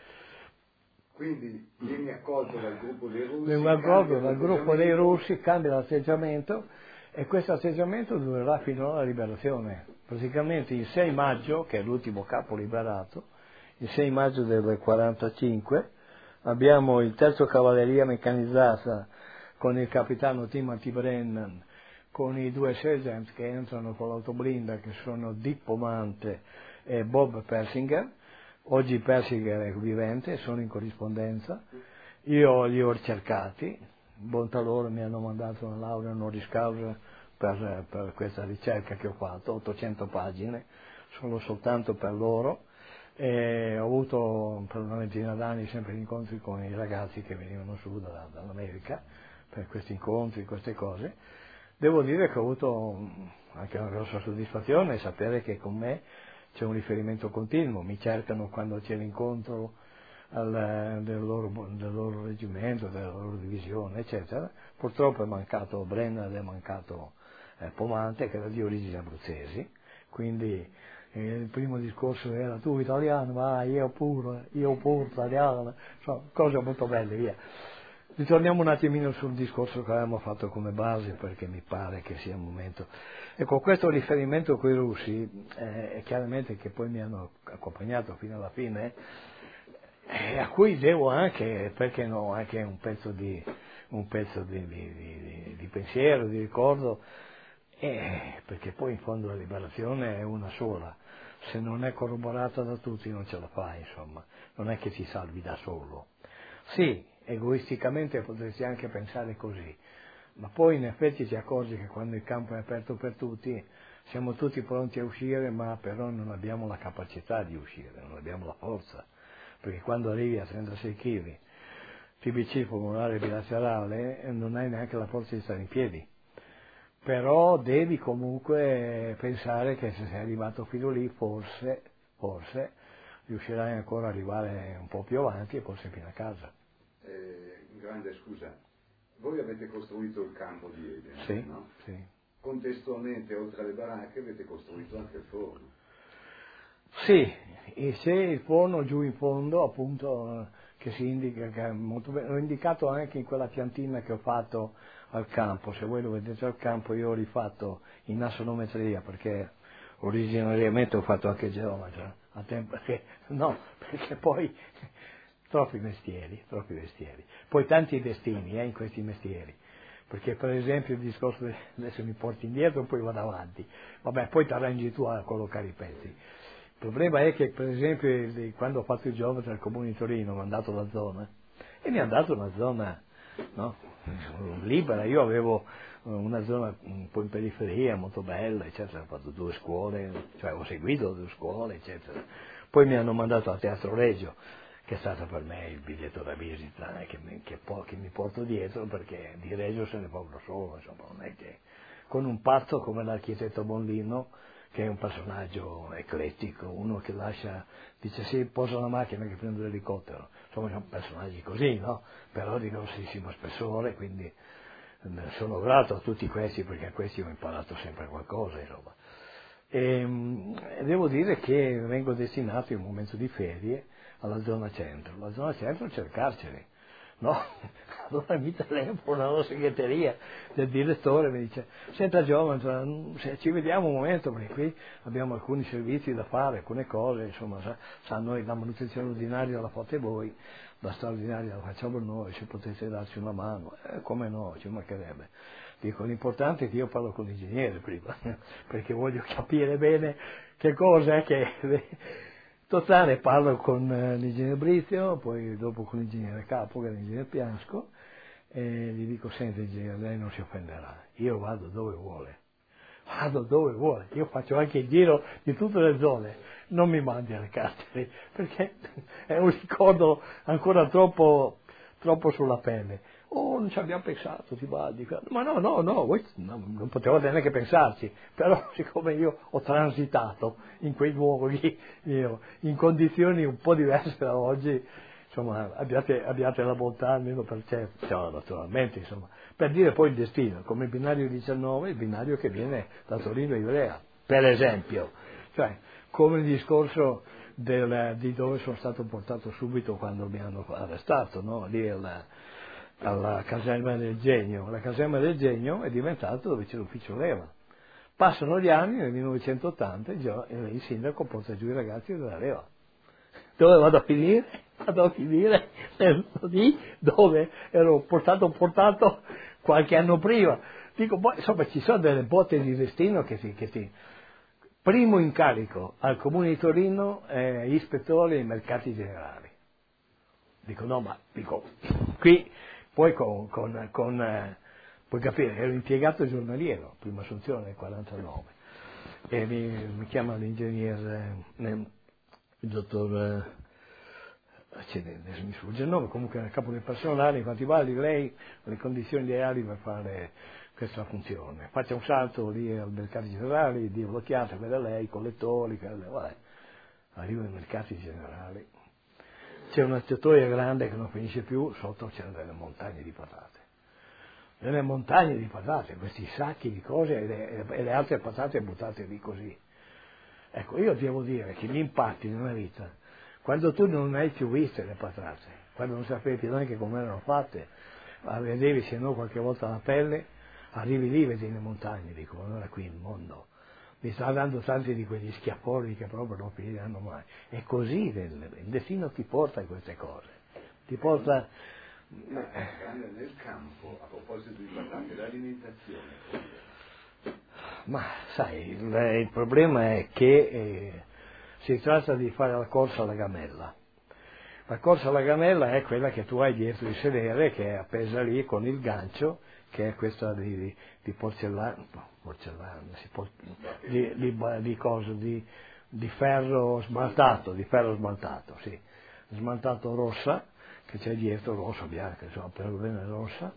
Quindi vieni accolto dal gruppo dei russi, vengo accolto dal gruppo dei russi, cambia l'atteggiamento e questo atteggiamento durerà fino alla liberazione. Praticamente il sei maggio, che è l'ultimo capo liberato, il sei maggio del quarantacinque, abbiamo il terzo cavalleria meccanizzata con il capitano Timothy Brennan, con i due sergeant che entrano con l'autoblinda, che sono Dick Pomante e Bob Persinger. Oggi Persinger è vivente, sono in corrispondenza. Io li ho cercati, bontà loro mi hanno mandato una laurea honoris causa per, per questa ricerca che ho fatto, ottocento pagine, solo soltanto per loro. E ho avuto per una ventina d'anni sempre incontri con i ragazzi che venivano su da, dall'America per questi incontri, queste cose. Devo dire che ho avuto anche una grossa soddisfazione sapere che con me c'è un riferimento continuo, mi cercano quando c'è l'incontro al, del, loro, del loro reggimento, della loro divisione, eccetera. Purtroppo è mancato Brennan, è mancato eh, Pomante, che era di origini abruzzesi, quindi eh, il primo discorso era tu italiano, vai, io pure, io pure italiano, insomma, cose molto belle, via. Ritorniamo un attimino sul discorso che avevamo fatto come base, perché mi pare che sia il momento. Ecco, questo riferimento con i russi, eh, chiaramente che poi mi hanno accompagnato fino alla fine, eh, a cui devo anche, perché no, anche un pezzo di, un pezzo di, di, di, di pensiero, di ricordo, eh, perché poi in fondo la liberazione è una sola, se non è corroborata da tutti non ce la fai, insomma, non è che ti salvi da solo. Sì, egoisticamente potresti anche pensare così, ma poi in effetti ti accorgi che quando il campo è aperto per tutti, siamo tutti pronti a uscire, ma però non abbiamo la capacità di uscire, non abbiamo la forza, perché quando arrivi a trentasei chili, T B C polmonare bilaterale, non hai neanche la forza di stare in piedi. Però devi comunque pensare che se sei arrivato fino lì, forse, forse, riuscirai ancora ad arrivare un po' più avanti e forse fino a casa. Eh, grande scusa, voi avete costruito il campo di Eden, sì, no? Sì. Contestualmente, oltre alle baracche, avete costruito anche il forno. Sì, e se il forno giù in fondo, appunto, che si indica, che è molto bene, l'ho indicato anche in quella piantina che ho fatto al campo, se voi lo vedete al campo io ho rifatto in assonometria, perché originariamente ho fatto anche geometra, a tempo che, no, perché poi troppi mestieri, troppi mestieri, poi tanti destini eh, in questi mestieri, perché per esempio il discorso, de, adesso mi porti indietro e poi vado avanti, vabbè poi ti arrangi tu a collocare i pezzi. Il problema è che per esempio quando ho fatto il geometra al Comune di Torino mi hanno dato la zona e mi hanno dato una zona, no, libera, io avevo una zona un po' in periferia molto bella eccetera, ho fatto due scuole, cioè ho seguito due scuole eccetera, poi mi hanno mandato a Teatro Regio, che è stato per me il biglietto da visita eh, che, mi, che, che mi porto dietro, perché di Reggio se ne parla solo, insomma, non è che con un pazzo come l'architetto Bonlino, che è un personaggio eclettico, uno che lascia, dice sì, posa la macchina che prende l'elicottero, insomma sono personaggi così, no? Però di grossissimo spessore, quindi sono grato a tutti questi, perché a questi ho imparato sempre qualcosa, insomma. E, e devo dire che vengo destinato in un momento di ferie alla zona centro, la zona centro c'è il carcere, no? Allora mi telefono alla segreteria del direttore, mi dice, senta Geometra, ci vediamo un momento, perché qui abbiamo alcuni servizi da fare, alcune cose, insomma, sa, sa noi la manutenzione ordinaria la fate voi, la straordinaria la facciamo noi, se potete darci una mano, eh, come no, ci mancherebbe. Dico, l'importante è che io parlo con l'ingegnere prima, perché voglio capire bene che cosa è che... Totale, parlo con eh, l'ingegnere Brizio, poi dopo con l'ingegnere Capo, che è l'ingegnere Piasco, e gli dico, senti ingegnere, lei non si offenderà, io vado dove vuole, vado dove vuole, io faccio anche il giro di tutte le zone, non mi mandi alle carceri, perché è un ricordo ancora troppo, troppo sulla pelle. Oh, non ci abbiamo pensato, ti va, dico, ma no, no, no, voi no, non potevate neanche pensarci, però siccome io ho transitato in quei luoghi, io, in condizioni un po' diverse da oggi, insomma, abbiate, abbiate la bontà almeno per certo, cioè, naturalmente, insomma, per dire poi il destino, come il binario diciannove, il binario che viene da Torino a Ivrea, per esempio, cioè, come il discorso del, di dove sono stato portato subito quando mi hanno arrestato, no? Lì alla, alla caserma del Genio. La caserma del Genio è diventato dove c'è l'ufficio leva. Passano gli anni, nel millenovecentottanta il sindaco porta giù i ragazzi della leva. Dove vado a finire? Vado a finire lì dove ero portato portato qualche anno prima. Dico, poi, insomma, ci sono delle botte di destino che ti... Che ti... Primo incarico al Comune di Torino è ispettore ai mercati generali. Dico, no, ma dico, qui poi con, con, con eh, puoi capire, ero impiegato giornaliero, prima assunzione nel quarantanove, e mi, mi chiama l'ingegnere, eh, il dottor, eh, adesso mi sfugge il nome, comunque era il capo del personale, infatti guardi, lei ha le condizioni ideali per fare questa funzione, faccia un salto lì al mercati generali, dia un'occhiata, vede lei, collettori, vabbè, arrivo ai mercati generali. C'è una tettoia grande che non finisce più, sotto c'erano delle montagne di patate. Delle montagne di patate, questi sacchi di cose e le, e le altre patate buttate lì così. Ecco, io devo dire che gli impatti nella vita, quando tu non hai più viste le patate, quando non sapevi neanche come erano fatte, ma vedevi se no qualche volta la pelle, arrivi lì e vedi le montagne, dico, allora qui il mondo mi sta dando tanti di quegli schiaffoni che proprio non finiranno mai. E così il, il destino ti porta a queste cose, ti porta... Nel campo, a proposito di patate, l'alimentazione. Ma sai, il, il problema è che eh, si tratta di fare la corsa alla gamella. La corsa alla gamella è quella che tu hai dietro il sedere, che è appesa lì con il gancio, che è questa di, di, di porcellana, no, porcellana, si può, di, di, di cosa, di, di ferro smaltato, di ferro smaltato, sì, smaltato rossa, che c'è dietro, rossa, bianca, insomma, per bene rossa,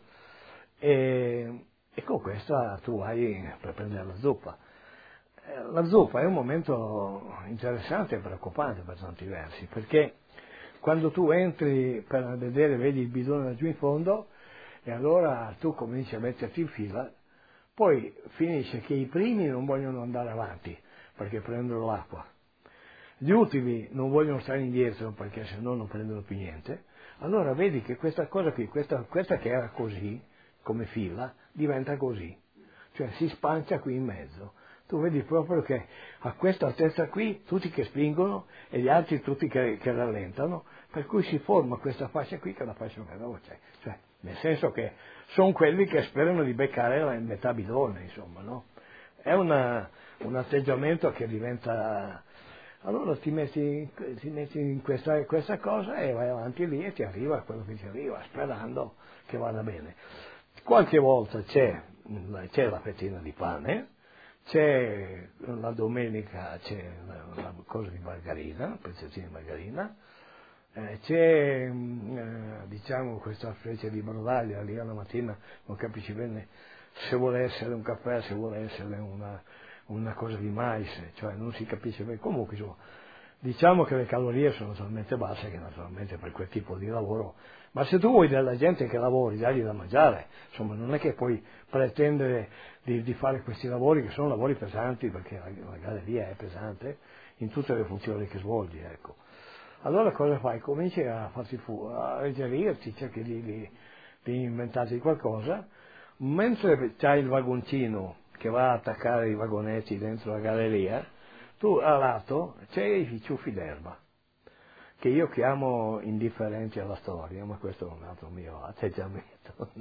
e, e con questa tu hai per prendere la zuppa. La zuppa è un momento interessante e preoccupante per tanti versi, perché quando tu entri per vedere, vedi il bidone laggiù in fondo, e allora tu cominci a metterti in fila, poi finisce che i primi non vogliono andare avanti perché prendono l'acqua, gli ultimi non vogliono stare indietro perché se no non prendono più niente, allora vedi che questa cosa qui, questa, questa che era così, come fila, diventa così, cioè si spancia qui in mezzo. Tu vedi proprio che a questa altezza qui tutti che spingono e gli altri tutti che, che rallentano, per cui si forma questa fascia qui che è una fascia veloce, cioè nel senso che sono quelli che sperano di beccare la metà bidone, insomma, no? È una, un atteggiamento che diventa... Allora ti metti, ti metti in questa, questa cosa e vai avanti lì e ti arriva quello che ti arriva, sperando che vada bene. Qualche volta c'è, c'è la fettina di pane, c'è la domenica c'è la, la cosa di margarina, pezzettini di margarina, eh, c'è eh, diciamo questa specie di brodaglia lì alla mattina, non capisci bene se vuole essere un caffè, se vuole essere una, una cosa di mais, cioè non si capisce bene. Comunque insomma, diciamo che le calorie sono talmente basse che naturalmente per quel tipo di lavoro, ma se tu vuoi della gente che lavori, dagli da mangiare, insomma non è che puoi pretendere di, di fare questi lavori che sono lavori pesanti, perché la, la galleria è pesante in tutte le funzioni che svolgi, ecco. Allora cosa fai? Cominci a farti fu, a alleggerirti, cerchi di, di, di inventarti qualcosa, mentre c'hai il vagoncino che va a attaccare i vagonetti dentro la galleria, tu a lato c'è i ciuffi d'erba, che io chiamo indifferenti alla storia, ma questo è un altro mio atteggiamento,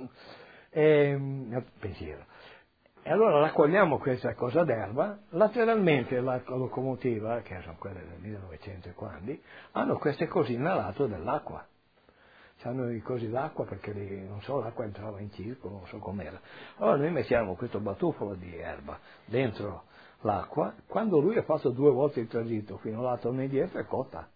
e, pensiero. E allora raccogliamo questa cosa d'erba, lateralmente la locomotiva, che sono quelle del millenovecento e quando, hanno queste cosine a lato dell'acqua. Hanno i cosi d'acqua perché lì, non so, l'acqua entrava in circolo, non so com'era. Allora noi mettiamo questo batuffolo di erba dentro l'acqua, quando lui ha fatto due volte il tragitto fino all'altro e indietro è cotta.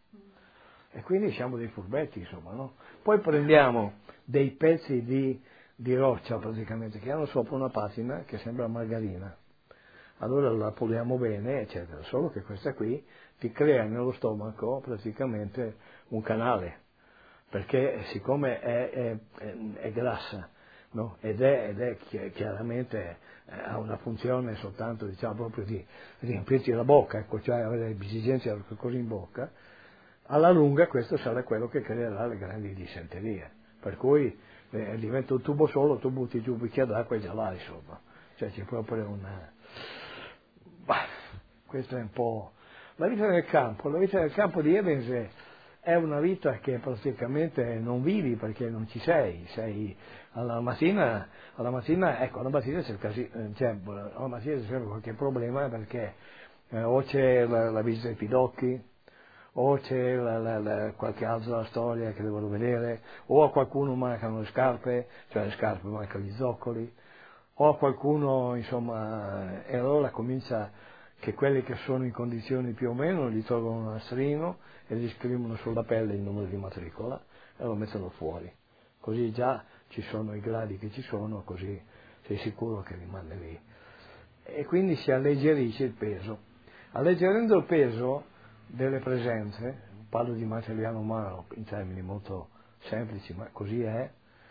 E quindi siamo dei furbetti, insomma, no? Poi prendiamo dei pezzi di, di roccia praticamente che hanno sopra una patina che sembra margarina. Allora la puliamo bene, eccetera. Solo che questa qui ti crea nello stomaco praticamente un canale, perché siccome è, è, è, è grassa, no? ed, è, ed è chiaramente eh, ha una funzione soltanto, diciamo, proprio di riempirti la bocca, ecco, cioè avere esigenze di qualcosa in bocca, alla lunga questo sarà quello che creerà le grandi dissenterie, per cui eh, diventa un tubo solo, tu butti giù un bicchiere d'acqua e già là, insomma, cioè c'è proprio una... Bah, questo è un po'... La vita del campo, la vita del campo di Evans è una vita che praticamente non vivi perché non ci sei, sei alla mattina, alla mattina, ecco, alla mattina c'è, c'è, alla mattina c'è sempre qualche problema perché eh, o c'è la, la visita ai pidocchi, o c'è la, la, la, qualche altra storia che devono vedere, o a qualcuno mancano le scarpe, cioè le scarpe mancano gli zoccoli, o a qualcuno, insomma, e allora comincia che quelli che sono in condizioni più o meno gli tolgono un nastrino e gli scrivono sulla pelle il numero di matricola e lo mettono fuori. Così già ci sono i gradi che ci sono, così sei sicuro che rimane lì. E quindi si alleggerisce il peso. Alleggerendo il peso delle presenze, parlo di materiale umano in termini molto semplici, ma così è,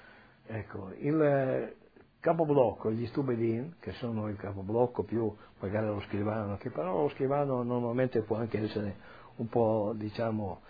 ecco, il capoblocco, gli stubedin, che sono il capoblocco più magari lo scrivano, che però lo scrivano normalmente può anche essere un po', diciamo,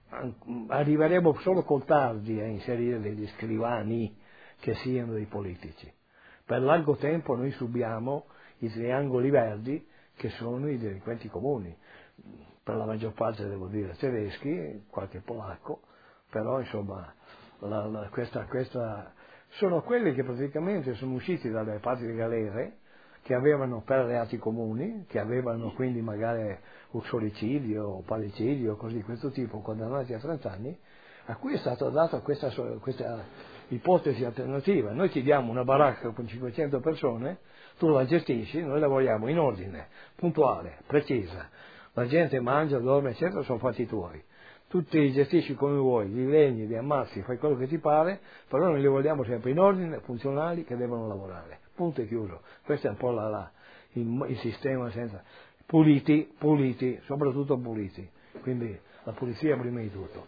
arriveremo solo col tardi a inserire degli scrivani che siano dei politici. Per largo tempo noi subiamo i triangoli verdi che sono i delinquenti comuni, per la maggior parte devo dire tedeschi, qualche polacco, però insomma la, la, questa, questa, sono quelli che praticamente sono usciti dalle patrie galere, che avevano per reati comuni, che avevano quindi magari uxoricidio o parricidio, così di questo tipo, condannati a trenta anni, a cui è stata data questa, questa ipotesi alternativa. Noi ti diamo una baracca con cinquecento persone, tu la gestisci, noi lavoriamo in ordine, puntuale, precisa, la gente mangia, dorme, eccetera, sono fatti tuoi. Tu ti gestisci come vuoi, li legni, li ammazzi, fai quello che ti pare, però noi li vogliamo sempre in ordine, funzionali, che devono lavorare. Punto e chiuso. Questo è un po' la, la, il, il sistema senza... Puliti, puliti, soprattutto puliti. Quindi la pulizia prima di tutto.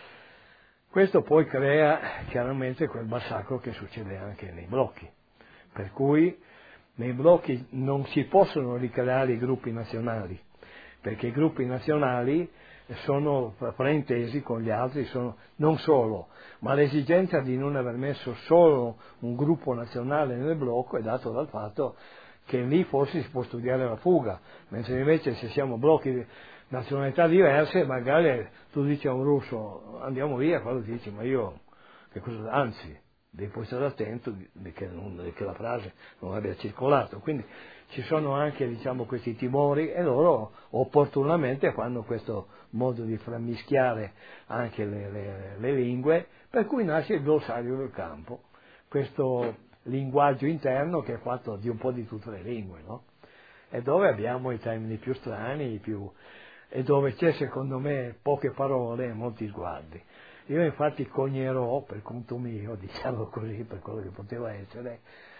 Questo poi crea chiaramente quel massacro che succede anche nei blocchi. Per cui nei blocchi non si possono ricreare i gruppi nazionali, perché i gruppi nazionali sono fraintesi con gli altri, sono, non solo, ma l'esigenza di non aver messo solo un gruppo nazionale nel blocco è dato dal fatto che lì forse si può studiare la fuga, mentre invece se siamo blocchi di nazionalità diverse, magari tu dici a un russo andiamo via, quello ti dice ma io, che cosa, anzi, devi poi stare attento che, non, che la frase non abbia circolato, quindi ci sono anche diciamo questi timori e loro opportunamente fanno questo modo di frammischiare anche le, le, le lingue, per cui nasce il glossario del campo, questo linguaggio interno che è fatto di un po' di tutte le lingue, no? E dove abbiamo i termini più strani, più, e dove c'è secondo me poche parole e molti sguardi. Io infatti cognerò per conto mio, diciamo così, per quello che poteva essere,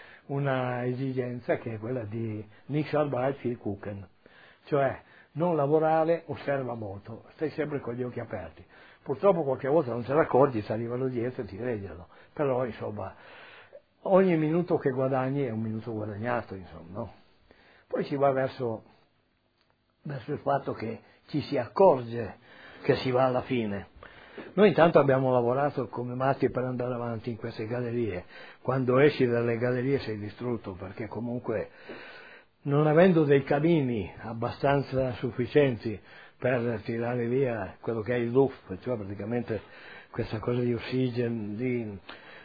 una esigenza che è quella di Nichts Arbeit, viel Kuchen, cioè non lavorare, osserva molto, stai sempre con gli occhi aperti. Purtroppo qualche volta non te ne accorgi, ti arrivano dietro e ti reggano, però insomma ogni minuto che guadagni è un minuto guadagnato, insomma, no? Poi si va verso, verso il fatto che ci si accorge che si va alla fine. Noi intanto abbiamo lavorato come matti per andare avanti in queste gallerie. Quando esci dalle gallerie sei distrutto, perché comunque non avendo dei camini abbastanza sufficienti per tirare via quello che è il luft, cioè praticamente questa cosa di ossigeno, di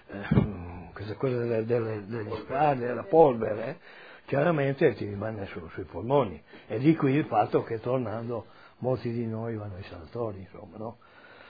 eh, questa cosa delle, delle, degli spadi, della polvere, chiaramente ti rimane su, sui polmoni. E di qui il fatto che tornando molti di noi vanno ai sanatori, insomma, no?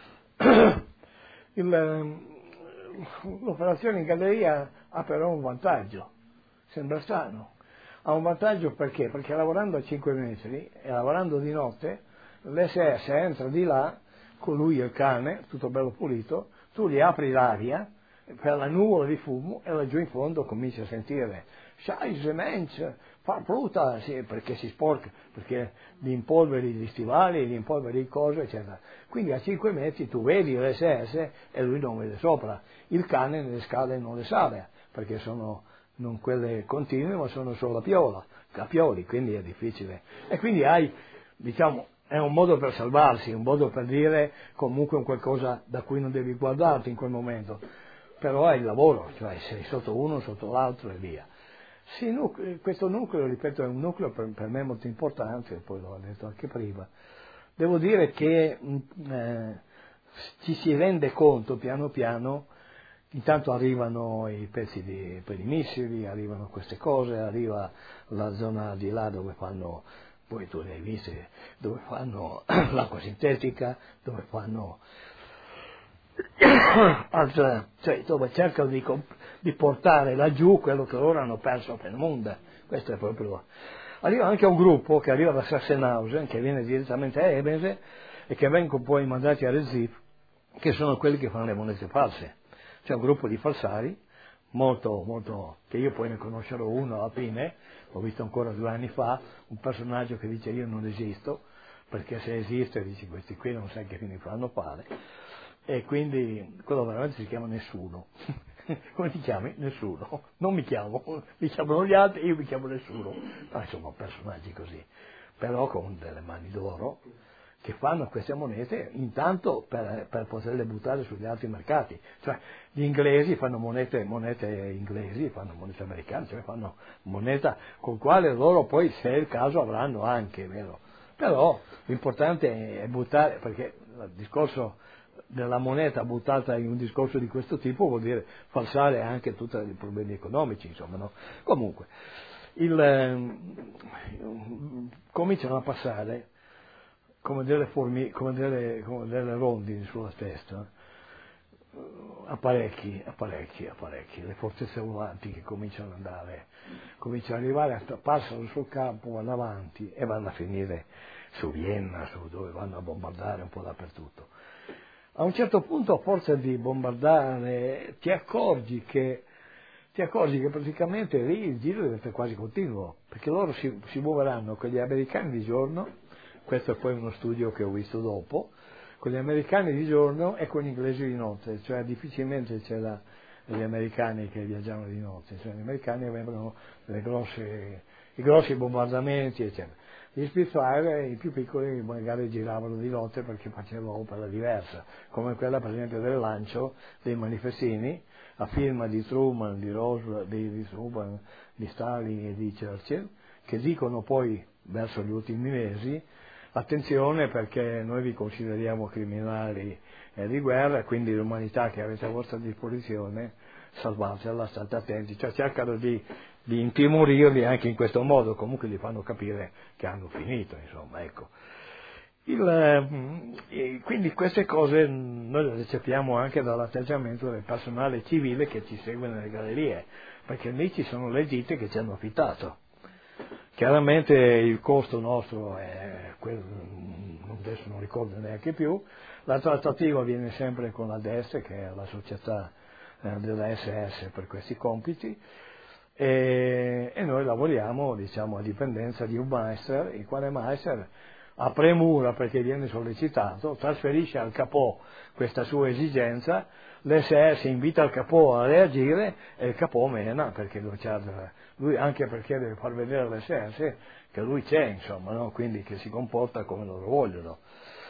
Il, l'operazione in galleria ha però un vantaggio, sembra strano, ha un vantaggio perché? Perché lavorando a cinque metri e lavorando di notte, l'S S entra di là, con lui e il cane, tutto bello pulito, tu gli apri l'aria per la nuvola di fumo e laggiù in fondo cominci a sentire Scheiße, Mensch, fa fruta, sì, perché si sporca, perché gli impolveri gli stivali, gli impolveri di cose, eccetera. Quindi a cinque metri tu vedi l'S S e lui non vede sopra. Il cane nelle scale non le sale, perché sono non quelle continue, ma sono solo a piola, capioli, quindi è difficile. E quindi hai, diciamo, è un modo per salvarsi, un modo per dire comunque un qualcosa da cui non devi guardarti in quel momento. Però hai il lavoro, cioè sei sotto uno, sotto l'altro e via. Sì, nucleo, questo nucleo, ripeto, è un nucleo per, per me molto importante, poi l'ho detto anche prima. Devo dire che eh, ci si rende conto piano piano, intanto arrivano i pezzi di, per i missili, arrivano queste cose, arriva la zona di là dove fanno, poi tu le hai viste, dove fanno l'acqua sintetica, dove fanno altra, cioè dove cercano di, di portare laggiù quello che loro hanno perso a Peenemünde. Questo è proprio. Arriva anche un gruppo che arriva da Sachsenhausen, che viene direttamente a Ebese e che vengono poi mandati a Resif, che sono quelli che fanno le monete false. C'è un gruppo di falsari, molto, molto, che io poi ne conoscerò uno alla fine, l'ho visto ancora due anni fa, un personaggio che dice io non esisto, perché se esiste dici questi qui non sai che fine fanno fare. E quindi quello veramente si chiama Nessuno. Come ti chiami? Nessuno. Non mi chiamo, mi chiamano gli altri, io mi chiamo Nessuno. Ma insomma personaggi così, però con delle mani d'oro che fanno queste monete intanto per, per poterle buttare sugli altri mercati. Cioè gli inglesi fanno monete, monete inglesi, fanno monete americane, cioè fanno moneta con quale loro poi se è il caso avranno anche, vero? Però l'importante è buttare, perché il discorso della moneta buttata in un discorso di questo tipo vuol dire falsare anche tutti i problemi economici, insomma, no? Comunque, il, eh, cominciano a passare come delle, formi, come delle, come delle rondini sulla testa apparecchi, apparecchi, apparecchi, le fortezze volanti che cominciano ad andare, cominciano ad arrivare, passano sul campo, vanno avanti e vanno a finire su Vienna, su dove vanno a bombardare un po' dappertutto. A un certo punto, a forza di bombardare, ti accorgi che, ti accorgi che praticamente lì il giro diventa quasi continuo, perché loro si, si muoveranno con gli americani di giorno, questo è poi uno studio che ho visto dopo, con gli americani di giorno e con gli inglesi di notte, cioè difficilmente c'era gli americani che viaggiavano di notte, cioè gli americani avevano le grosse, i grossi bombardamenti, eccetera. Gli Spitfire, i più piccoli, magari giravano di notte perché facevano opera diversa, come quella per esempio del lancio dei manifestini, a firma di Truman, di Roosevelt, di, di, Truman, di Stalin e di Churchill, che dicono poi, verso gli ultimi mesi, attenzione perché noi vi consideriamo criminali eh, di guerra, quindi l'umanità che avete a vostra disposizione, salvatela, state attenti, cioè cercano di, di intimorirli anche in questo modo, comunque li fanno capire che hanno finito, insomma, ecco. Il, eh, quindi queste cose noi le recepiamo anche dall'atteggiamento del personale civile che ci segue nelle gallerie, perché lì ci sono le ditte che ci hanno affittato. Chiaramente il costo nostro è quello, adesso non ricordo neanche più, la trattativa avviene sempre con la D E S, che è la società eh, della S S per questi compiti, e, e noi lavoriamo, diciamo, a dipendenza di un Meister, il quale Meister a premura, perché viene sollecitato, trasferisce al capò questa sua esigenza, l'S S invita il capò a reagire e il capò mena, perché lui, anche perché deve far vedere all'S S che lui c'è, insomma, no? Quindi che si comporta come loro vogliono.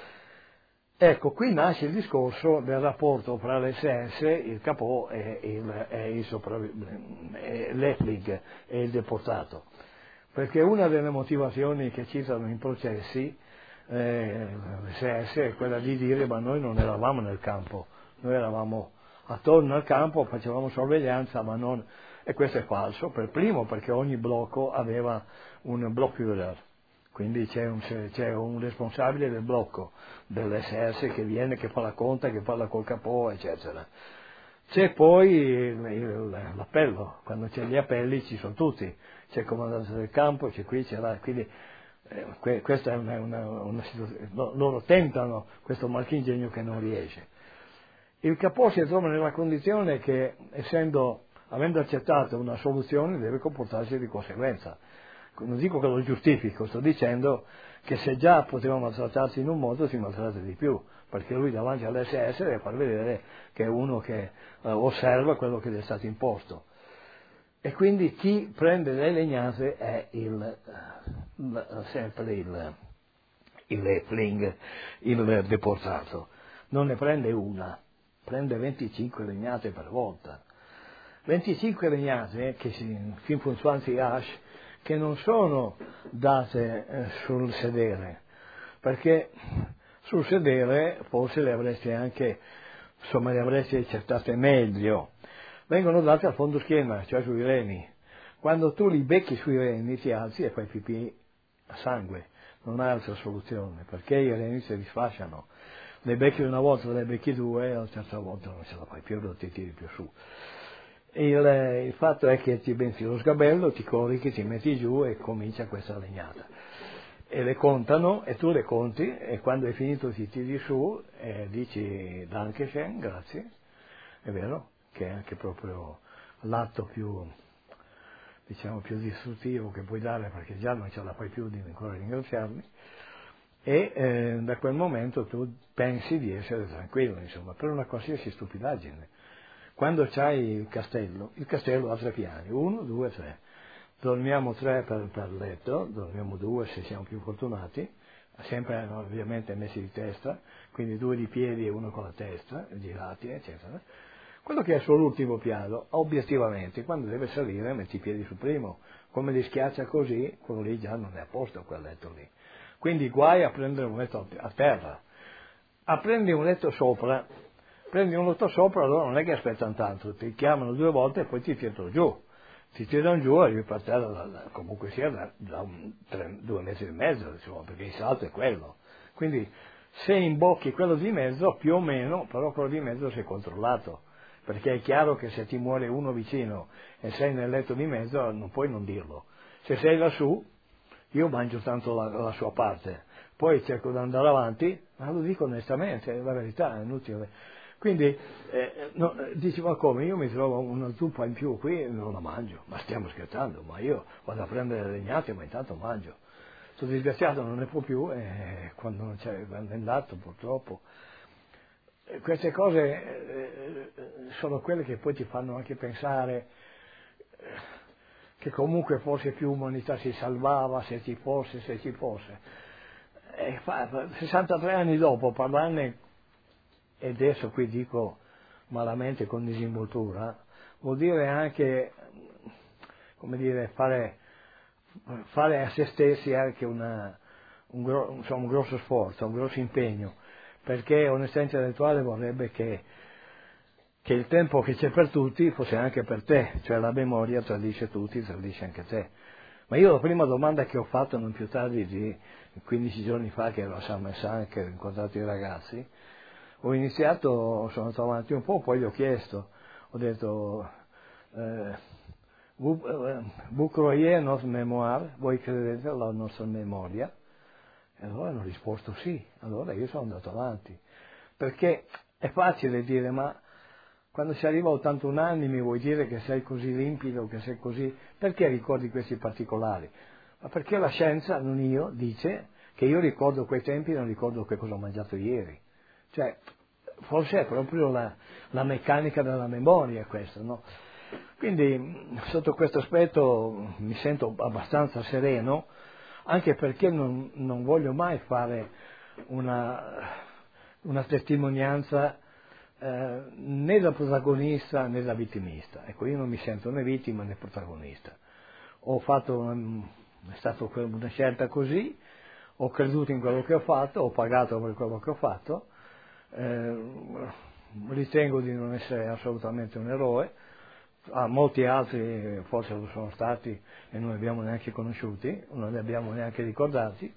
Ecco, qui nasce il discorso del rapporto fra l'S S, il capò e, il, e, il sopravvi- e l'Epling e il deportato. Perché una delle motivazioni che citano in processi eh, l'S S è quella di dire ma noi non eravamo nel campo, noi eravamo attorno al campo, facevamo sorveglianza, ma non... E questo è falso, per primo perché ogni blocco aveva un Blockführer, quindi c'è un, c'è un responsabile del blocco dell'S S che viene, che fa la conta, che parla col capò, eccetera. C'è poi il, il, l'appello, quando c'è gli appelli ci sono tutti, c'è il comandante del campo, c'è qui, c'è là, quindi eh, que, questa è una, una, una situazione, no, loro tentano questo marchingegno che non riesce. Il capò si trova nella condizione che, essendo, avendo accettato una soluzione, deve comportarsi di conseguenza. Non dico che lo giustifico, sto dicendo che se già poteva maltrattarsi in un modo, si maltratta di più, perché lui davanti all'S S deve far vedere che è uno che uh, osserva quello che gli è stato imposto. E quindi chi prende le legnate è il, uh, sempre il, il Epling, il deportato. Non ne prende una, prende venticinque legnate per volta. venticinque legnate che si, fin funzionanti Ash, che non sono date eh, sul sedere, perché sul sedere forse le avresti anche, insomma, le avresti accettate meglio. Vengono date al fondo schiena, cioè sui reni. Quando tu li becchi sui reni ti alzi e fai pipì a sangue, non hai altra soluzione, perché i reni si risfasciano. Le becchi una volta, le becchi due, e la terza volta non ce la fai più, non ti tiri più su. Il, il fatto è che ti benzi lo sgabello, ti corichi, ti metti giù e comincia questa legnata. E le contano, e tu le conti, e quando hai finito ti tiri su e dici Dankeschön, grazie, è vero, che è anche proprio l'atto più, diciamo, più distruttivo che puoi dare, perché già non ce la fai più di ancora ringraziarmi, e eh, da quel momento tu pensi di essere tranquillo, insomma, per una qualsiasi stupidaggine. Quando c'hai il castello, il castello ha tre piani, uno, due, tre. Dormiamo tre per, per letto, dormiamo due se siamo più fortunati, sempre ovviamente messi di testa, quindi due di piedi e uno con la testa, girati, eccetera. Quello che è sull'ultimo piano, obiettivamente, quando deve salire metti i piedi sul primo, come li schiaccia così, quello lì già non è a posto quel letto lì. Quindi guai a prendere un letto a terra. A prendere un letto sopra, prendi un letto sopra, allora non è che aspettano tanto, ti chiamano due volte e poi ti tirano giù. Ti tirano giù e arrivi per terra, comunque sia, da, da un, tre, due metri e mezzo, insomma, perché il salto è quello. Quindi se imbocchi quello di mezzo, più o meno, però quello di mezzo sei controllato, perché è chiaro che se ti muore uno vicino e sei nel letto di mezzo non puoi non dirlo. Se sei lassù, io mangio tanto la, la sua parte, poi cerco di andare avanti, ma lo dico onestamente, è la verità, è inutile. Quindi eh, no, dici, ma come, io mi trovo una zuppa in più qui e non la mangio, ma stiamo scherzando, ma io vado a prendere le legnate ma intanto mangio. Sono disgraziato, non ne può più, e quando non c'è, quando è andato purtroppo. E queste cose eh, sono quelle che poi ti fanno anche pensare eh, che comunque forse più umanità si salvava se ci fosse, se ci fosse. E fa, sessantatré anni dopo parlarne, e adesso qui dico malamente con disinvoltura, vuol dire anche, come dire, fare, fare a se stessi anche una, un, gro, insomma, un grosso sforzo, un grosso impegno, perché onestà intellettuale vorrebbe che, che il tempo che c'è per tutti fosse anche per te, cioè la memoria tradisce tutti, tradisce anche te. Ma io la prima domanda che ho fatto non più tardi di quindici giorni fa, che ero a San Messan, che ho incontrato i ragazzi, ho iniziato, sono andato avanti un po', poi gli ho chiesto, ho detto, eh, vous, eh, vous croyez notre mémoire, voi credete alla nostra memoria? E allora hanno risposto sì, allora io sono andato avanti, perché è facile dire, ma quando si arriva a ottantuno anni mi vuoi dire che sei così limpido, che sei così, perché ricordi questi particolari? Ma perché la scienza, non io, dice che io ricordo quei tempi e non ricordo che cosa ho mangiato ieri. Cioè, forse è proprio la, la meccanica della memoria questo, no? Quindi, sotto questo aspetto mi sento abbastanza sereno, anche perché non, non voglio mai fare una, una testimonianza eh, né da protagonista né da vittimista. Ecco, io non mi sento né vittima né protagonista. Ho fatto una, è stata una scelta così, ho creduto in quello che ho fatto, ho pagato per quello che ho fatto. Eh, ritengo di non essere assolutamente un eroe, a molti altri forse lo sono stati e non li abbiamo neanche conosciuti, non li abbiamo neanche ricordati.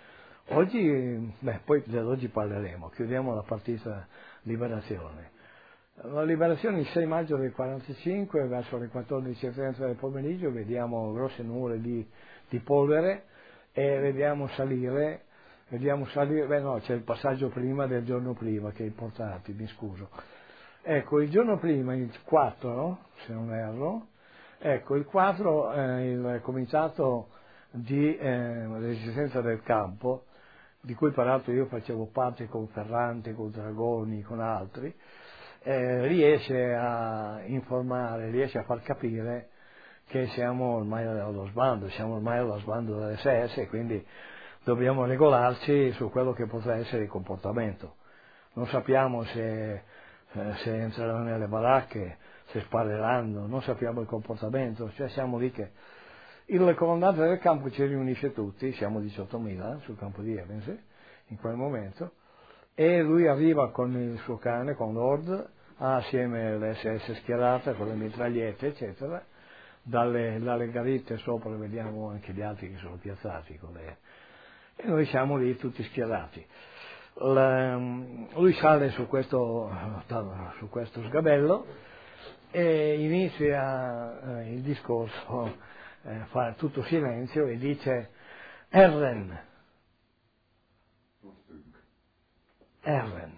Oggi, beh, poi dell'oggi parleremo, chiudiamo la partita Liberazione. La Liberazione il sei maggio del quarantacinque, verso le quattordici e trenta del pomeriggio, vediamo grosse nuvole di, di polvere e vediamo salire Vediamo salire, beh no, c'è il passaggio prima del giorno prima che è importante, mi scuso. Ecco, il giorno prima, il quattro, no? Se non erro, ecco, il quattro eh, il comitato di eh, resistenza del campo, di cui peraltro io facevo parte con Ferrante, con Dragoni, con altri, eh, riesce a informare, riesce a far capire che siamo ormai allo sbando, siamo ormai allo sbando dell'esse esse, quindi dobbiamo regolarci su quello che potrà essere il comportamento. Non sappiamo se, eh, se entreranno nelle baracche, se spareranno, non sappiamo il comportamento, cioè siamo lì che... Il comandante del campo ci riunisce tutti, siamo diciottomila sul campo di Evense in quel momento, e lui arriva con il suo cane, con Lord, ha assieme l'esse esse schierata con le mitragliette, eccetera, dalle, dalle garitte sopra vediamo anche gli altri che sono piazzati con le... e noi siamo lì tutti schierati. La, lui sale su questo, su questo sgabello e inizia eh, il discorso, eh, fa tutto silenzio e dice Herren, Herren.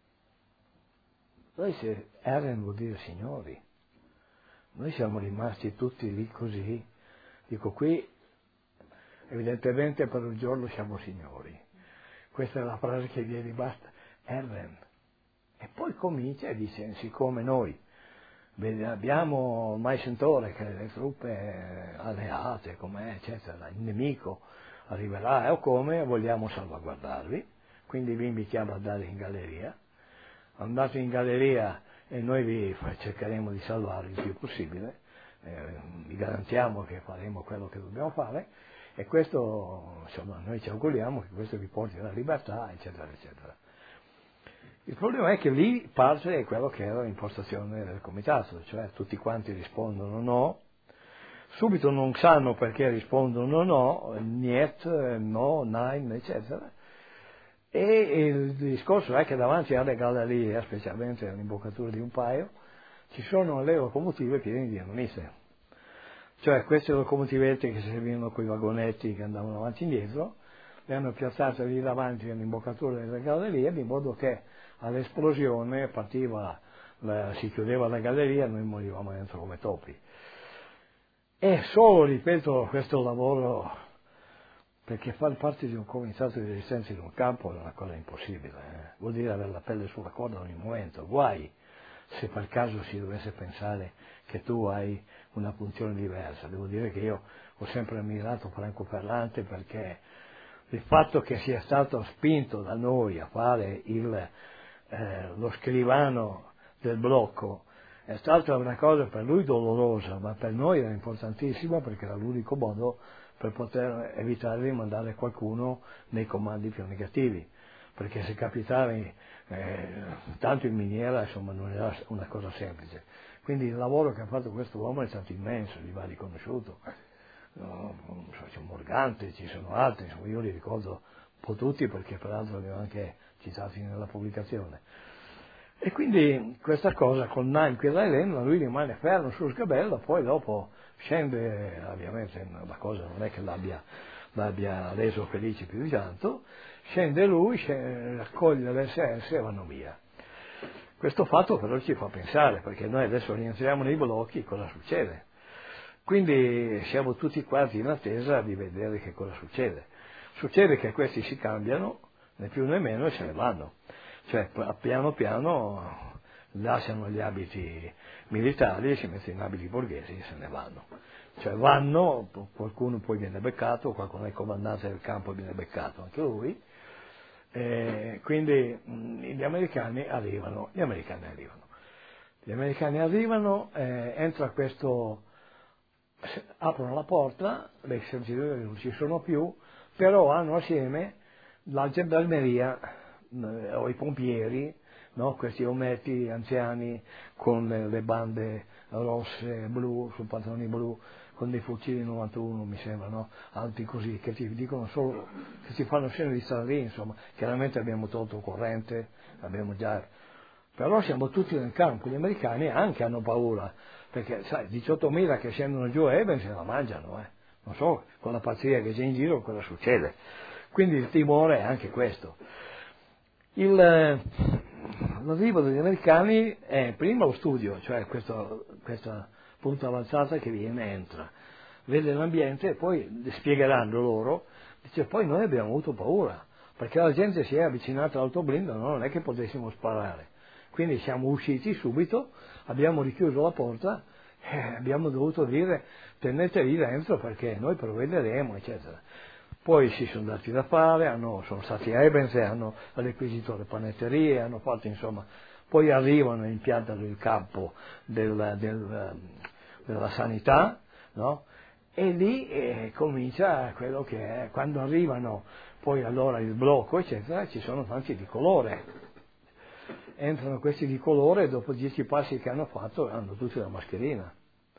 Noi se Herren vuol dire signori, noi siamo rimasti tutti lì così, dico qui evidentemente per un giorno siamo signori. Questa è la frase che viene rimasta, Herren. E poi comincia e dice, siccome noi abbiamo ormai sentore che le truppe alleate, com'è, eccetera, il nemico arriverà o come, vogliamo salvaguardarvi, quindi vi invitiamo ad andare in galleria. Andate in galleria e noi vi cercheremo di salvarvi il più possibile, eh, vi garantiamo che faremo quello che dobbiamo fare. E questo, insomma, noi ci auguriamo che questo vi porti alla libertà, eccetera, eccetera. Il problema è che lì parte quello che era l'impostazione del comitato, cioè tutti quanti rispondono no, subito non sanno perché rispondono no, niet, no, nein, eccetera, E il discorso è che davanti alle gallerie, specialmente all'imboccatura di un paio, ci sono le locomotive piene di violoniste. Cioè queste locomotivette che servivano con i vagonetti che andavano avanti e indietro, le hanno piazzate lì davanti all'imboccatura delle gallerie, di modo che all'esplosione partiva, la, si chiudeva la galleria e noi morivamo dentro come topi. E solo, ripeto, questo lavoro, perché far parte di un comitato di resistenza in un campo è una cosa impossibile, eh? Vuol dire avere la pelle sulla corda ogni momento, guai se per caso si dovesse pensare che tu hai una funzione diversa. Devo dire che io ho sempre ammirato Franco Ferrante, perché il fatto che sia stato spinto da noi a fare il, eh, lo scrivano del blocco è stata una cosa per lui dolorosa, ma per noi era importantissima, perché era l'unico modo per poter evitare di mandare qualcuno nei comandi più negativi, perché se capitavi eh, tanto in miniera, insomma, non era una cosa semplice. Quindi il lavoro che ha fatto questo uomo è stato immenso, gli va riconosciuto. No, c'è Morgante, ci sono altri, insomma, io li ricordo un po' tutti, perché peraltro li ho anche citati nella pubblicazione. E quindi questa cosa con Nanchi e Raelena, lui rimane fermo sullo sgabello, poi dopo scende, ovviamente la cosa non è che l'abbia, l'abbia reso felice più di tanto, scende lui, scende, raccoglie l'esse esse e vanno via. Questo fatto però ci fa pensare, perché noi adesso rientriamo nei blocchi, cosa succede? Quindi siamo tutti quanti in attesa di vedere che cosa succede. Succede che questi si cambiano, né più né meno, e se ne vanno. Cioè piano piano lasciano gli abiti militari e si mettono in abiti borghesi e se ne vanno. Cioè vanno, qualcuno poi viene beccato, qualcuno è comandante del campo e viene beccato anche lui. E quindi mh, gli americani arrivano, gli americani arrivano. Gli americani arrivano, eh, entra questo, aprono la porta, le esercitazioni non ci sono più, però hanno assieme la gendarmeria eh, o i pompieri, no? Questi ometti anziani con le, le bande rosse, blu, sul pantaloni blu, con dei fucili novantuno, mi sembra, no? Alti così, che ti dicono solo, che ti fanno scena di stare lì, insomma. Chiaramente abbiamo tolto corrente, abbiamo già, però siamo tutti nel campo. Gli americani anche hanno paura, perché sai, diciottomila che scendono giù a Eben se la mangiano, eh. Non so, con la pazzia che c'è in giro cosa succede. Quindi il timore è anche questo. Il, l'arrivo degli americani è prima lo studio, cioè questo, questa punta avanzata che viene, entra, vede l'ambiente e poi spiegheranno loro, dice poi noi abbiamo avuto paura, perché la gente si è avvicinata all'autoblindo, no? Non è che potessimo sparare, quindi siamo usciti subito, abbiamo richiuso la porta e abbiamo dovuto dire tenetevi dentro perché noi provvederemo, eccetera. Poi si sono dati da fare, hanno, sono stati a Ebens, hanno requisito le panetterie, hanno fatto insomma, poi arrivano e impiantano il campo del, del, della sanità, no? E lì eh, comincia quello che è, quando arrivano poi allora il blocco, eccetera, ci sono tanti di colore. Entrano questi di colore e dopo dieci passi che hanno fatto hanno tutti la mascherina,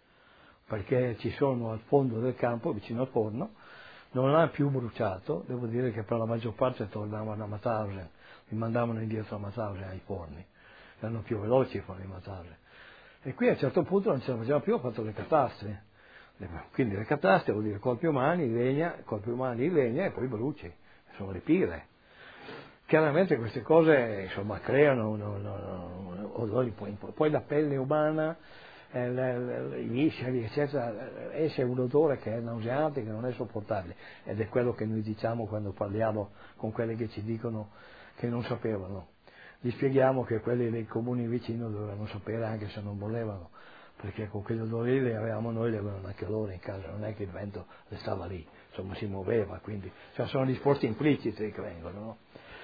perché ci sono al fondo del campo, vicino al forno, non ha più bruciato, devo dire che per la maggior parte tornavano a Mauthausen, li mandavano indietro a Mauthausen ai forni, erano più veloci i forni di Mauthausen. E qui a un certo punto non ce la faceva più, ha fatto le catastre, quindi le catastre vuol dire colpi umani, legna, colpi umani, legna e poi bruci, sono le pire. Chiaramente queste cose insomma creano un, un, un, odori, poi, poi la pelle umana, Eh, le, le, i visceri, eccetera, esce un odore che è nauseante, che non è sopportabile, ed è quello che noi diciamo quando parliamo con quelli che ci dicono che non sapevano. Gli spieghiamo che quelli dei comuni vicino dovevano sapere anche se non volevano, perché con quegli odori li avevamo noi, li avevano anche loro in casa, non è che il vento restava lì, insomma si muoveva, quindi cioè, sono risposte implicite che vengono, no?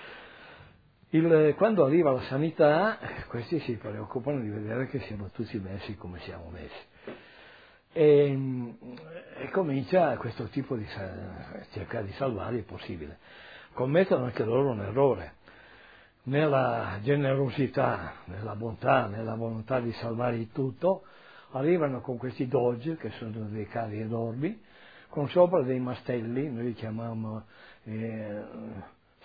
Il, quando arriva la sanità, questi si preoccupano di vedere che siamo tutti messi come siamo messi. E, e comincia questo tipo di cercare di salvare il possibile. Commettono anche loro un errore. Nella generosità, nella bontà, nella volontà di salvare il tutto, arrivano con questi Dodge, che sono dei carri enormi, con sopra dei mastelli, noi li chiamiamo eh,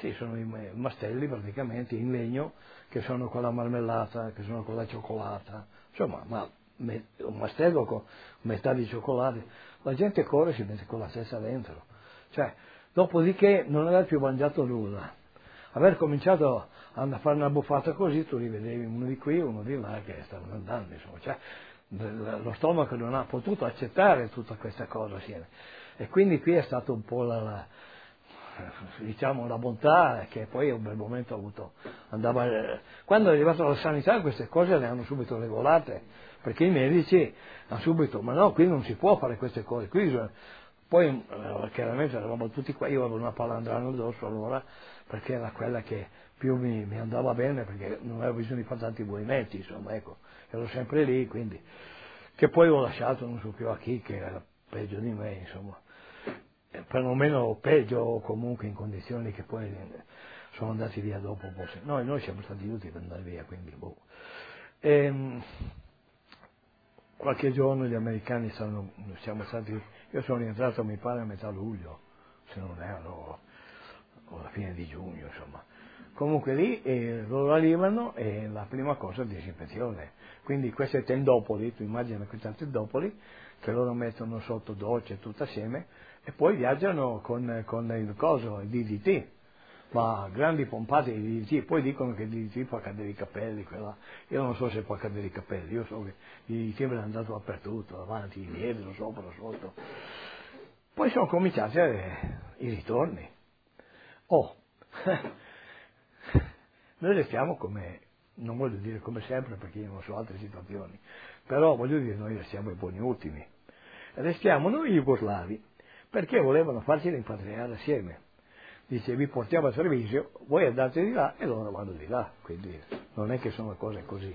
Sì, sono i mastelli praticamente in legno che sono con la marmellata, che sono con la cioccolata, insomma, ma un mastello con metà di cioccolata, la gente corre e si mette con la testa dentro, cioè, dopodiché non aver più mangiato nulla, aver cominciato a fare una buffata così, tu li vedevi uno di qui, uno di là che stavano andando, insomma, cioè, lo stomaco non ha potuto accettare tutta questa cosa assieme, e quindi qui è stato un po' la, la diciamo la bontà che poi a un bel momento ha avuto, andava, quando è arrivato alla sanità queste cose le hanno subito regolate, perché i medici hanno subito, ma no, qui non si può fare queste cose, qui bisogna, poi eh, chiaramente eravamo tutti qua, io avevo una palandrana addosso allora, perché era quella che più mi, mi andava bene, perché non avevo bisogno di fare tanti movimenti, insomma, ecco, ero sempre lì, quindi, che poi ho lasciato, non so più a chi, che era peggio di me, insomma, perlomeno peggio o comunque in condizioni che poi sono andati via dopo un po'. Noi, noi siamo stati aiuti per andare via, quindi boh. E, qualche giorno gli americani stanno, siamo stati, io sono rientrato mi pare a metà luglio, se non erro, o alla fine di giugno, insomma. Comunque lì eh, loro arrivano e la prima cosa è disinfezione, quindi queste tendopoli, tu immagina queste tendopoli che loro mettono sotto docce tutto assieme e poi viaggiano con, con il coso, il D D T, ma grandi pompate di D D T, poi dicono che il D D T può cadere i capelli, quella. Io non so se può cadere i capelli, io so che il D D T me l'è andato dappertutto, avanti, dietro, sopra, sotto. Poi sono cominciati eh, i ritorni. Oh, noi restiamo come, non voglio dire come sempre perché io non so altre situazioni, però voglio dire noi restiamo i buoni ultimi. Restiamo noi jugoslavi perché volevano farci rimpatriare assieme. Dice vi portiamo a servizio, voi andate di là e loro vanno di là, quindi non è che sono cose così.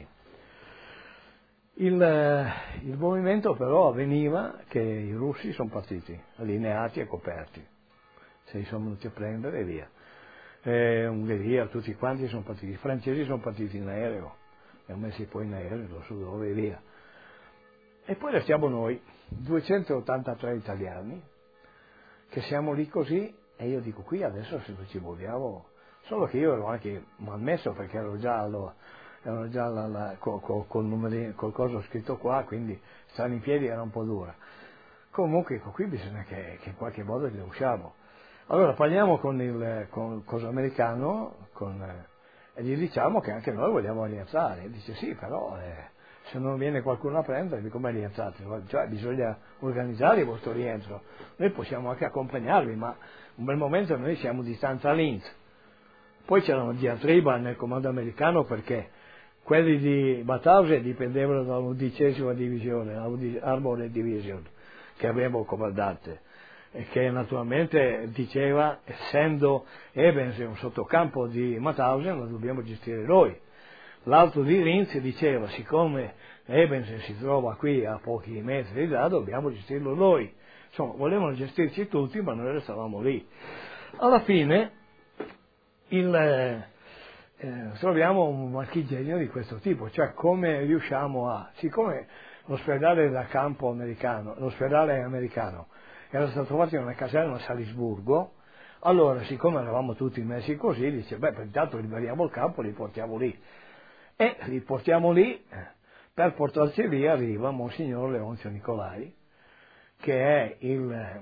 Il, il movimento però avveniva che i russi sono partiti, allineati e coperti, se li sono venuti a prendere e via. Eh, Ungheria, tutti quanti sono partiti, i francesi sono partiti in aereo, li hanno messi poi in aereo, non so dove e via. E poi restiamo noi, duecentottantatré italiani, che siamo lì così, e io dico qui adesso se ci muoviamo, solo che io ero anche malmesso perché ero già, allo, ero già la, la, col, col, col, numeri, col coso scritto qua, quindi stare in piedi era un po' dura. Comunque ecco, qui bisogna che, che in qualche modo ne usciamo. Allora parliamo con il, con il coso americano con, eh, e gli diciamo che anche noi vogliamo rientrare. E dice sì, però eh, se non viene qualcuno a prendervi come rientrate? Cioè bisogna organizzare il vostro rientro. Noi possiamo anche accompagnarvi, ma un bel momento noi siamo di distanza a Linz. Poi c'era una diatriba nel comando americano perché quelli di Mauthausen dipendevano dall'undicesima divisione, Armored Division, che avevo comandante. E che naturalmente diceva, essendo Ebens un sottocampo di Mauthausen, lo dobbiamo gestire noi. L'altro di Linz diceva, siccome Ebens si trova qui a pochi metri di là, dobbiamo gestirlo noi. Insomma, volevano gestirci tutti, ma noi restavamo lì. Alla fine il, eh, troviamo un marchingegno di questo tipo, cioè come riusciamo a, siccome l'ospedale da campo americano, l'ospedale americano, era stato trovato in una caserma a Salisburgo, allora siccome eravamo tutti messi così, dice, beh, intanto liberiamo il campo, li portiamo lì. E li portiamo lì, per portarci via arriva Monsignor Leonzio Nicolai, che è il,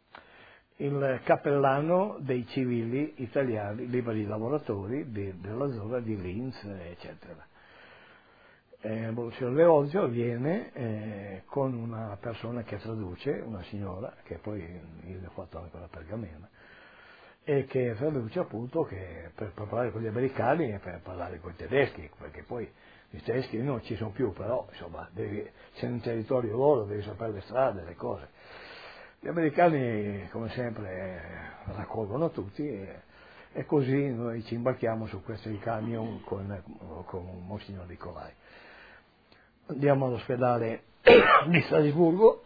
il cappellano dei civili italiani, liberi lavoratori di, della zona di Linz, eccetera. Eh, Monsignor Leonzio viene eh, con una persona che traduce, una signora, che poi io ho fatto anche la pergamena, e che traduce appunto che per, per parlare con gli americani e per parlare con i tedeschi, perché poi i tedeschi non ci sono più, però insomma devi, sei in territorio loro, devi sapere le strade, le cose. Gli americani come sempre eh, raccolgono tutti e, e così noi ci imbarchiamo su questo camion con, con Monsignor Nicolai. Andiamo all'ospedale di Salisburgo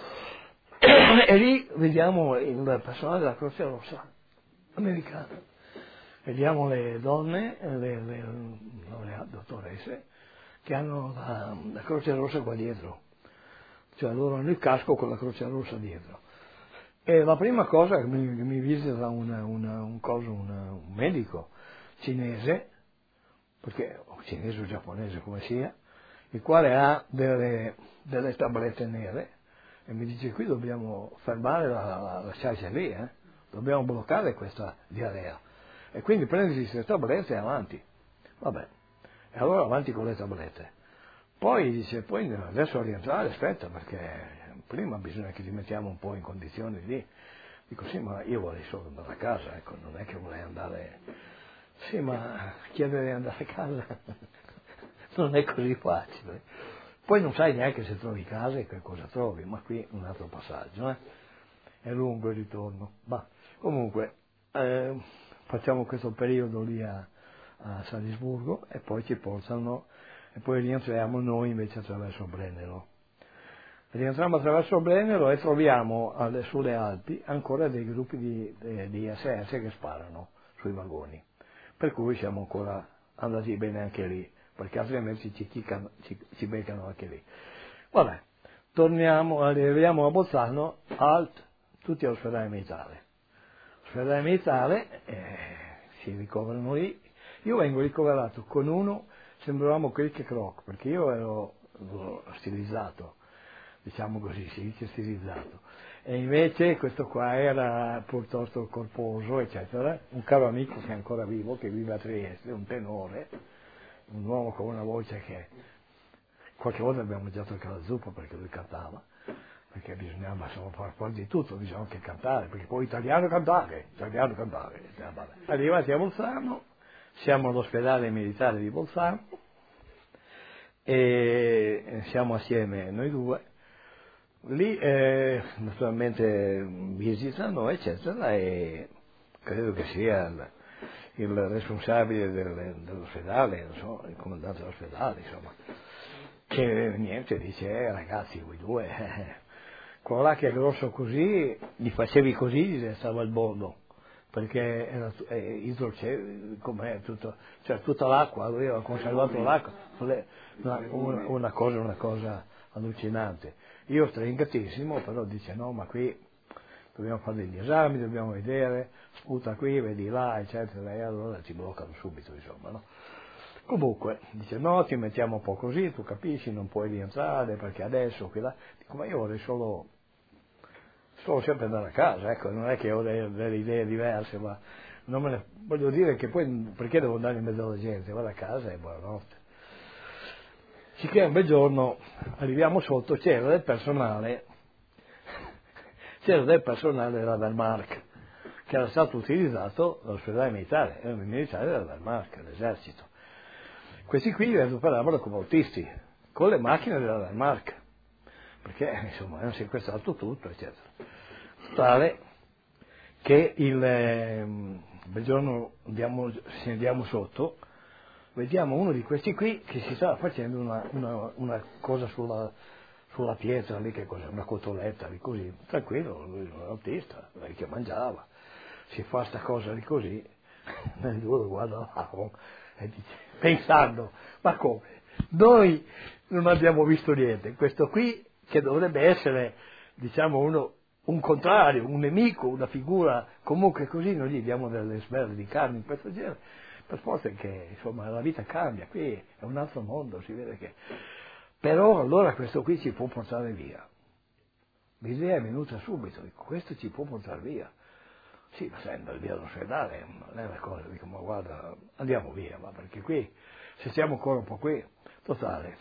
e lì vediamo il personale della Croce Rossa americana, vediamo le donne, le, le, non le dottoresse, che hanno la, la Croce Rossa qua dietro, cioè loro hanno il casco con la Croce Rossa dietro. E la prima cosa che mi, mi visita una, una, un, coso, una, un medico cinese, perché o cinese o giapponese come sia, il quale ha delle, delle tablette nere e mi dice qui dobbiamo fermare la, la, lasciarci lì, eh? Dobbiamo bloccare questa diarrea e quindi prendi queste tablette e avanti. Vabbè, e allora avanti con le tablette. Poi dice, poi adesso a rientrare aspetta perché prima bisogna che ti mettiamo un po' in condizioni di... Dico sì, ma io vorrei solo andare a casa, ecco, non è che vorrei andare... Sì, ma chiedere di andare a casa non è così facile. Poi non sai neanche se trovi casa e che cosa trovi, ma qui un altro passaggio, eh? È lungo il ritorno. Ma comunque eh, facciamo questo periodo lì a, a Salisburgo e poi ci portano e poi rientriamo noi invece attraverso Brennero. Rientriamo attraverso Brennero e troviamo alle, sulle Alpi ancora dei gruppi di, di, di S S che sparano sui vagoni, per cui siamo ancora andati bene anche lì, perché altrimenti ci, chiccano, ci, ci beccano anche lì. Vabbè, torniamo, arriviamo a Bolzano, alt, tutti all'ospedale militare. L'ospedale militare, eh, si ricoverano lì, io vengo ricoverato con uno, sembravamo Crick e Croc, perché io ero, ero stilizzato, diciamo così, si dice stilizzato, e invece questo qua era piuttosto corposo, eccetera, un caro amico che è ancora vivo, che vive a Trieste, un tenore, un uomo con una voce che qualche volta abbiamo mangiato anche la zuppa perché lui cantava, perché bisognava insomma fare fuori di tutto, bisogna anche cantare, perché poi italiano cantare, italiano cantare. Arrivati a Bolzano, siamo all'ospedale militare di Bolzano e siamo assieme noi due. Lì eh, naturalmente visitano eccetera e credo che sia il, il responsabile del, dell'ospedale, non so, il comandante dell'ospedale, insomma, che niente, dice eh, ragazzi voi due, eh, quello là che è grosso così, gli facevi così, gli stava il bordo, perché era eh, idroce, com'è, tutto, cioè tutta l'acqua, lui aveva conservato l'acqua, una, una, una cosa, una cosa allucinante. Io stringatissimo, però dice no, ma qui dobbiamo fare degli esami, dobbiamo vedere, sputa qui, vedi là, eccetera, e allora ci bloccano subito, insomma, no? Comunque, dice no, ti mettiamo un po' così, tu capisci, non puoi rientrare perché adesso, qui là, dico ma io vorrei solo, solo sempre andare a casa, ecco, non è che ho delle, delle idee diverse, ma non me ne, voglio dire che poi, perché devo andare in mezzo alla gente, vado a casa e buonanotte. Sicché un bel giorno arriviamo sotto, c'era del personale, c'era del personale della Wehrmacht, che era stato utilizzato dall'ospedale militare, erano i militari della Wehrmacht, dell'esercito. Questi qui li adoperavano come autisti, con le macchine della Wehrmacht, perché insomma hanno sequestrato tutto, eccetera. Tale che il eh, bel giorno andiamo, se andiamo sotto, vediamo uno di questi qui che si stava facendo una, una, una cosa sulla, sulla pietra lì, che cos'è, una cotoletta lì così, tranquillo, lui era un autista, lei che mangiava, si fa sta cosa lì così, nel due lo guardavamo e dice, pensando, ma come? Noi non abbiamo visto niente, questo qui che dovrebbe essere, diciamo, uno, un contrario, un nemico, una figura, comunque così noi gli diamo delle sberle di carne in questo genere, per forza che insomma la vita cambia, qui è un altro mondo, si vede che... Però allora questo qui ci può portare via. L'idea è venuta subito, dico, questo ci può portare via. Sì, ma sai, andare via dall'ospedale non è una cosa, dico, ma guarda, andiamo via, ma perché qui, se siamo ancora un po' qui, totale,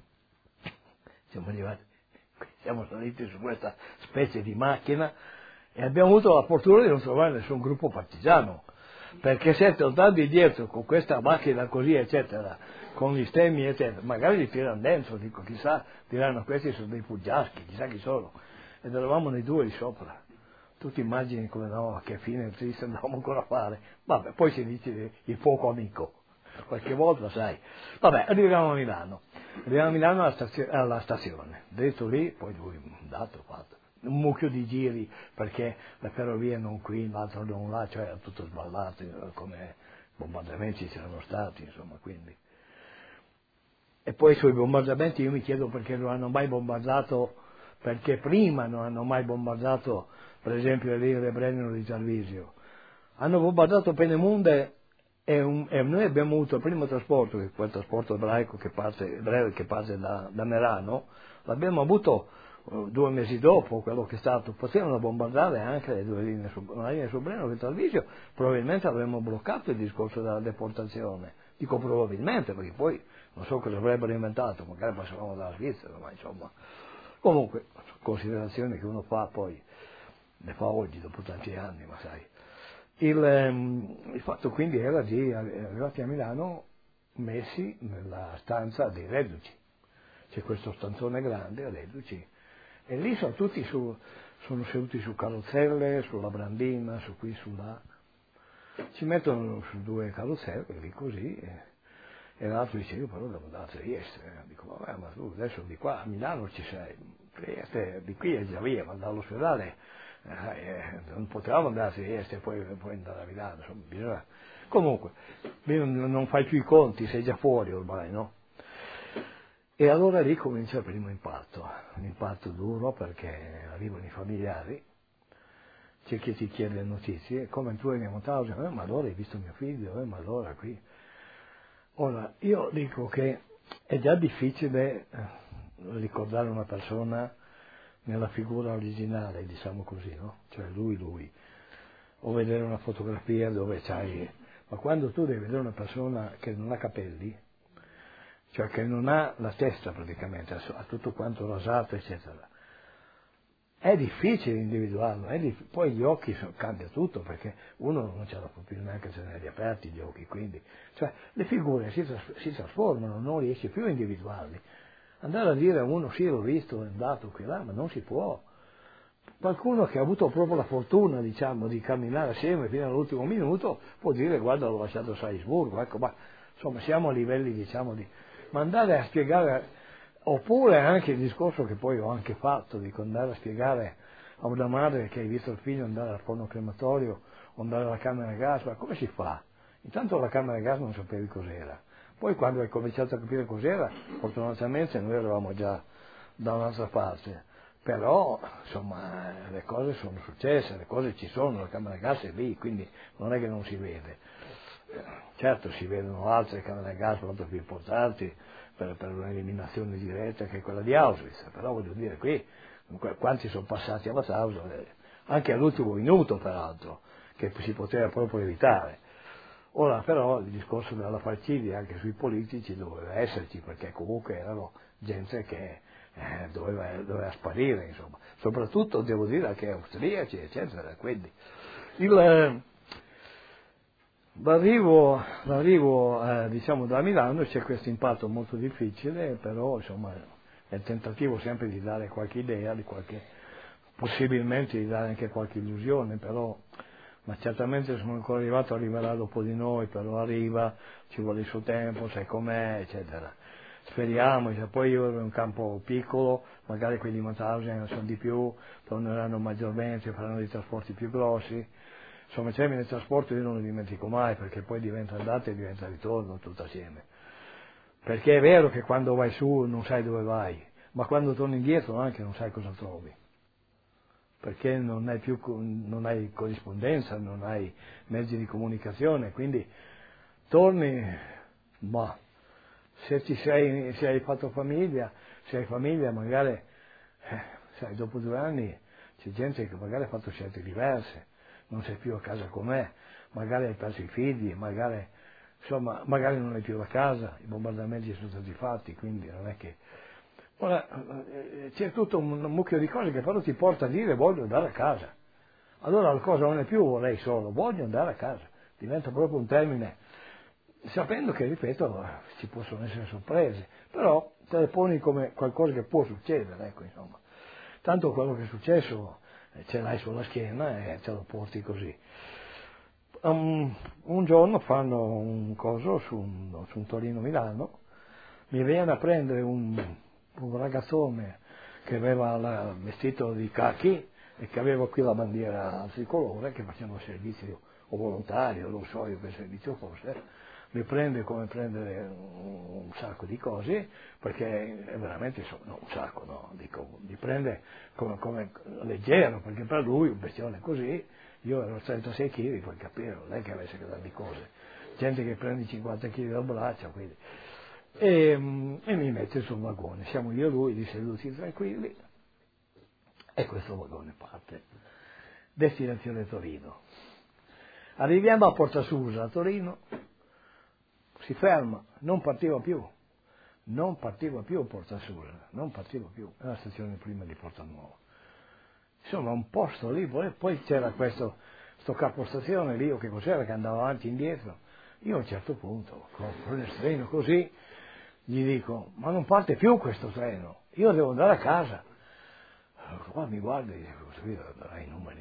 siamo arrivati, siamo saliti su questa specie di macchina e abbiamo avuto la fortuna di non trovare nessun gruppo partigiano, perché se andando indietro con questa macchina così, eccetera, con gli stemmi, eccetera, magari li tirano dentro, dico, chissà, diranno questi sono dei fuggiaschi, chissà chi sono, ed eravamo noi due lì sopra. Tu ti immagini come no, che fine triste andavamo ancora a fare. Vabbè, poi si dice il fuoco amico, qualche volta sai. Vabbè, arriviamo a Milano. Arriviamo a Milano alla, stazio- alla stazione. Detto lì, poi lui andato, fatto. Un mucchio di giri, perché le ferrovie non qui, l'altro non là, cioè era tutto sballato, come bombardamenti c'erano stati, insomma, quindi. E poi sui bombardamenti io mi chiedo perché non hanno mai bombardato perché prima non hanno mai bombardato, per esempio, le linee Brennero di Tarvisio. Hanno bombardato Peenemünde e, un, e noi abbiamo avuto il primo trasporto, che è quel trasporto ebraico che parte, ebreo che parte da, da Merano, l'abbiamo avuto uh, due mesi dopo quello che è stato. Potevano bombardare anche le due linee, su, una linea su Brennero e Tarvisio, probabilmente avremmo bloccato il discorso della deportazione. Dico probabilmente, perché poi non so cosa avrebbero inventato, magari passavamo dalla Svizzera, ma insomma. Comunque, considerazioni che uno fa poi, le fa oggi dopo tanti anni, ma sai. Il, um, il fatto quindi era di, arrivati a Milano, messi nella stanza dei reduci. C'è questo stanzone grande, reduci, e lì sono tutti su, sono seduti su carrozzelle, sulla brandina, su qui, su là. Ci mettono su due carrozzelle, lì così, e, e l'altro dice, io però devo andare a Trieste. Dico, vabbè, ma tu adesso di qua a Milano ci sei, Trieste di qui è già via, ma dall'ospedale eh, non potevamo andare a Trieste e poi, poi andare a Milano, insomma, bisogna... Comunque, non fai più i conti, sei già fuori ormai, no? E allora lì comincia il primo impatto, un impatto duro perché arrivano i familiari, c'è chi ti chiede notizie, come tu eri a Mauthausen, eh, ma allora hai visto mio figlio, eh, ma allora qui. Ora, io dico che è già difficile eh, ricordare una persona nella figura originale, diciamo così, no? Cioè lui, lui. O vedere una fotografia dove c'hai... Ma quando tu devi vedere una persona che non ha capelli, cioè che non ha la testa praticamente, ha tutto quanto rasato, eccetera, è difficile individuarlo, è diff... poi gli occhi sono... cambia tutto, perché uno non ce la può più neanche tenerli aperti gli occhi, quindi, cioè le figure si, tras... si trasformano, non riesci più a individuarli. Andare a dire a uno sì l'ho visto, è andato qui là, ma non si può. Qualcuno che ha avuto proprio la fortuna, diciamo, di camminare assieme fino all'ultimo minuto può dire guarda l'ho lasciato a Salisburgo, ecco, ma insomma siamo a livelli, diciamo, di... Ma andare a spiegare, oppure anche il discorso che poi ho anche fatto, di andare a spiegare a una madre che hai visto il figlio andare al forno crematorio o andare alla camera a gas, ma come si fa? Intanto la camera a gas non sapevi cos'era. Poi quando hai cominciato a capire cos'era, fortunatamente noi eravamo già da un'altra parte, però insomma le cose sono successe, le cose ci sono, la camera a gas è lì, quindi non è che non si vede. Certo si vedono altre camere a gas molto più importanti per, per un'eliminazione diretta che è quella di Auschwitz, però voglio dire qui quanti sono passati a Mauthausen, anche all'ultimo minuto peraltro, che si poteva proprio evitare. Ora però il discorso della falcidia anche sui politici doveva esserci, perché comunque erano gente che eh, doveva, doveva sparire, insomma. Soprattutto devo dire anche austriaci, eccetera. Quindi il, eh, l'arrivo, l'arrivo eh, diciamo da Milano c'è questo impatto molto difficile, però insomma è il tentativo sempre di dare qualche idea, di qualche, possibilmente di dare anche qualche illusione, però ma certamente sono ancora arrivato, arriverà dopo di noi, però arriva, ci vuole il suo tempo, sai com'è, eccetera. Speriamo, cioè, poi io ero in un campo piccolo, magari quelli di Mauthausen sono di più, torneranno maggiormente, faranno dei trasporti più grossi. Insomma, i termini del trasporto io non li dimentico mai, perché poi diventa andata e diventa ritorno tutto assieme. Perché è vero che quando vai su non sai dove vai, ma quando torni indietro anche non sai cosa trovi. Perché non hai più, non hai corrispondenza, non hai mezzi di comunicazione, quindi torni, ma se ti sei, se hai fatto famiglia, se hai famiglia magari, eh, sai, dopo due anni c'è gente che magari ha fatto scelte diverse, non sei più a casa con me, magari hai perso i figli, magari, insomma, magari non hai più la casa, i bombardamenti sono stati fatti, quindi non è che... Ora, c'è tutto un mucchio di cose che però ti porta a dire voglio andare a casa. Allora la cosa non è più vorrei solo, voglio andare a casa. Diventa proprio un termine, sapendo che, ripeto, ci possono essere sorprese, però te le poni come qualcosa che può succedere, ecco, insomma. Tanto quello che è successo ce l'hai sulla schiena e te lo porti così. Um, un giorno fanno un coso su un, su un Torino-Milano, mi viene a prendere un... un ragazzone che aveva il vestito di khaki e che aveva qui la bandiera tricolore, che faceva servizio o volontario, non so io che servizio fosse, li prende come prendere un sacco di cose, perché è veramente, no, un sacco, no, dico, li prende come, come leggero, perché per lui un bestione così, io ero trentasei chili, puoi capire, non è che avesse grandi cose, gente che prende cinquanta chili dal braccio, quindi. E, e mi mette sul vagone, siamo io e lui di seduti tranquilli, e questo vagone parte, destinazione Torino. Arriviamo a Porta Susa, a Torino, si ferma, non partiva più, non partiva più Porta Susa, non partiva più, è la stazione prima di Porta Nuova. Insomma, un posto lì, poi c'era questo sto capostazione lì, o che cos'era, che andava avanti e indietro. Io a un certo punto, con il treno così, gli dico, ma non parte più questo treno, io devo andare a casa. Qua mi guarda e dico, così darai i numeri.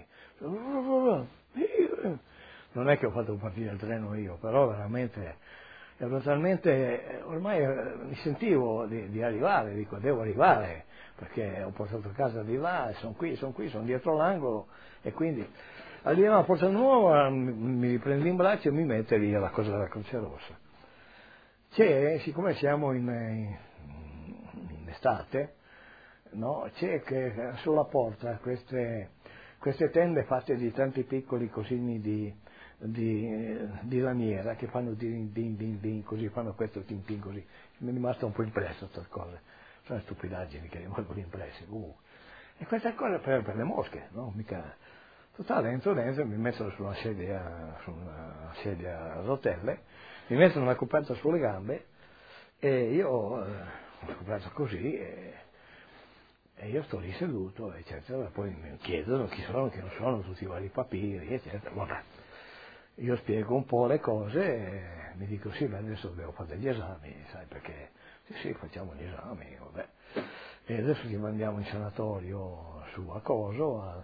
Non è che ho fatto partire il treno io, però veramente ero talmente, ormai mi sentivo di, di arrivare, dico devo arrivare, perché ho portato a casa di là, sono qui, sono qui, sono dietro l'angolo, e quindi arriviamo a Porta Nuova, mi, mi riprende in braccio e mi mette lì alla cosa della Croce Rossa. C'è, siccome siamo in, in estate, no, c'è che sulla porta queste, queste tende fatte di tanti piccoli cosini di, di, di lamiera che fanno din, din, din, din, così, fanno questo tin, tin, così. Mi è rimasto un po' impresso queste cose, sono stupidaggini che rimangono impresse comunque. E questa cosa per, per le mosche, no? Mica. Totale, entro dentro, mi mettono su una sedia, su una sedia a rotelle, mi mettono una coperta sulle gambe e io eh, ho coperto così e, e io sto lì seduto, eccetera. Poi mi chiedono chi sono, chi non sono, tutti i vari papiri, eccetera. Vabbè. Io spiego un po' le cose e mi dico sì, ma adesso dobbiamo fare degli esami, sai perché? Sì, sì, facciamo gli esami, vabbè. E adesso ti mandiamo in sanatorio su a Coso, a,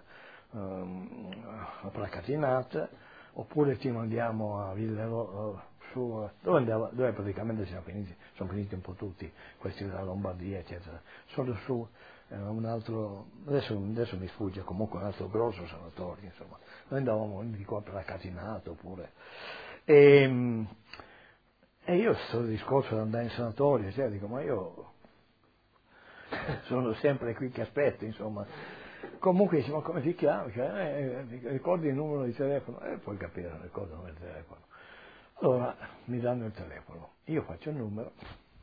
a Pracatinat, oppure ti mandiamo a Villero, su, dove, andava, dove praticamente siamo finiti, sono finiti un po' tutti, questi della Lombardia, eccetera. Solo su eh, un altro, adesso, adesso mi sfugge, comunque un altro grosso sanatorio, insomma. Noi andavamo, mi ricordo, a Pracatinat, oppure. E, e io sto discorso di andare in sanatorio, cioè, dico, ma io sono sempre qui che aspetto, insomma. Comunque dice, ma come ti chiami? Cioè, eh, ricordi il numero di telefono? E eh, puoi capire, non ricordo il numero di telefono. Allora mi danno il telefono, io faccio il numero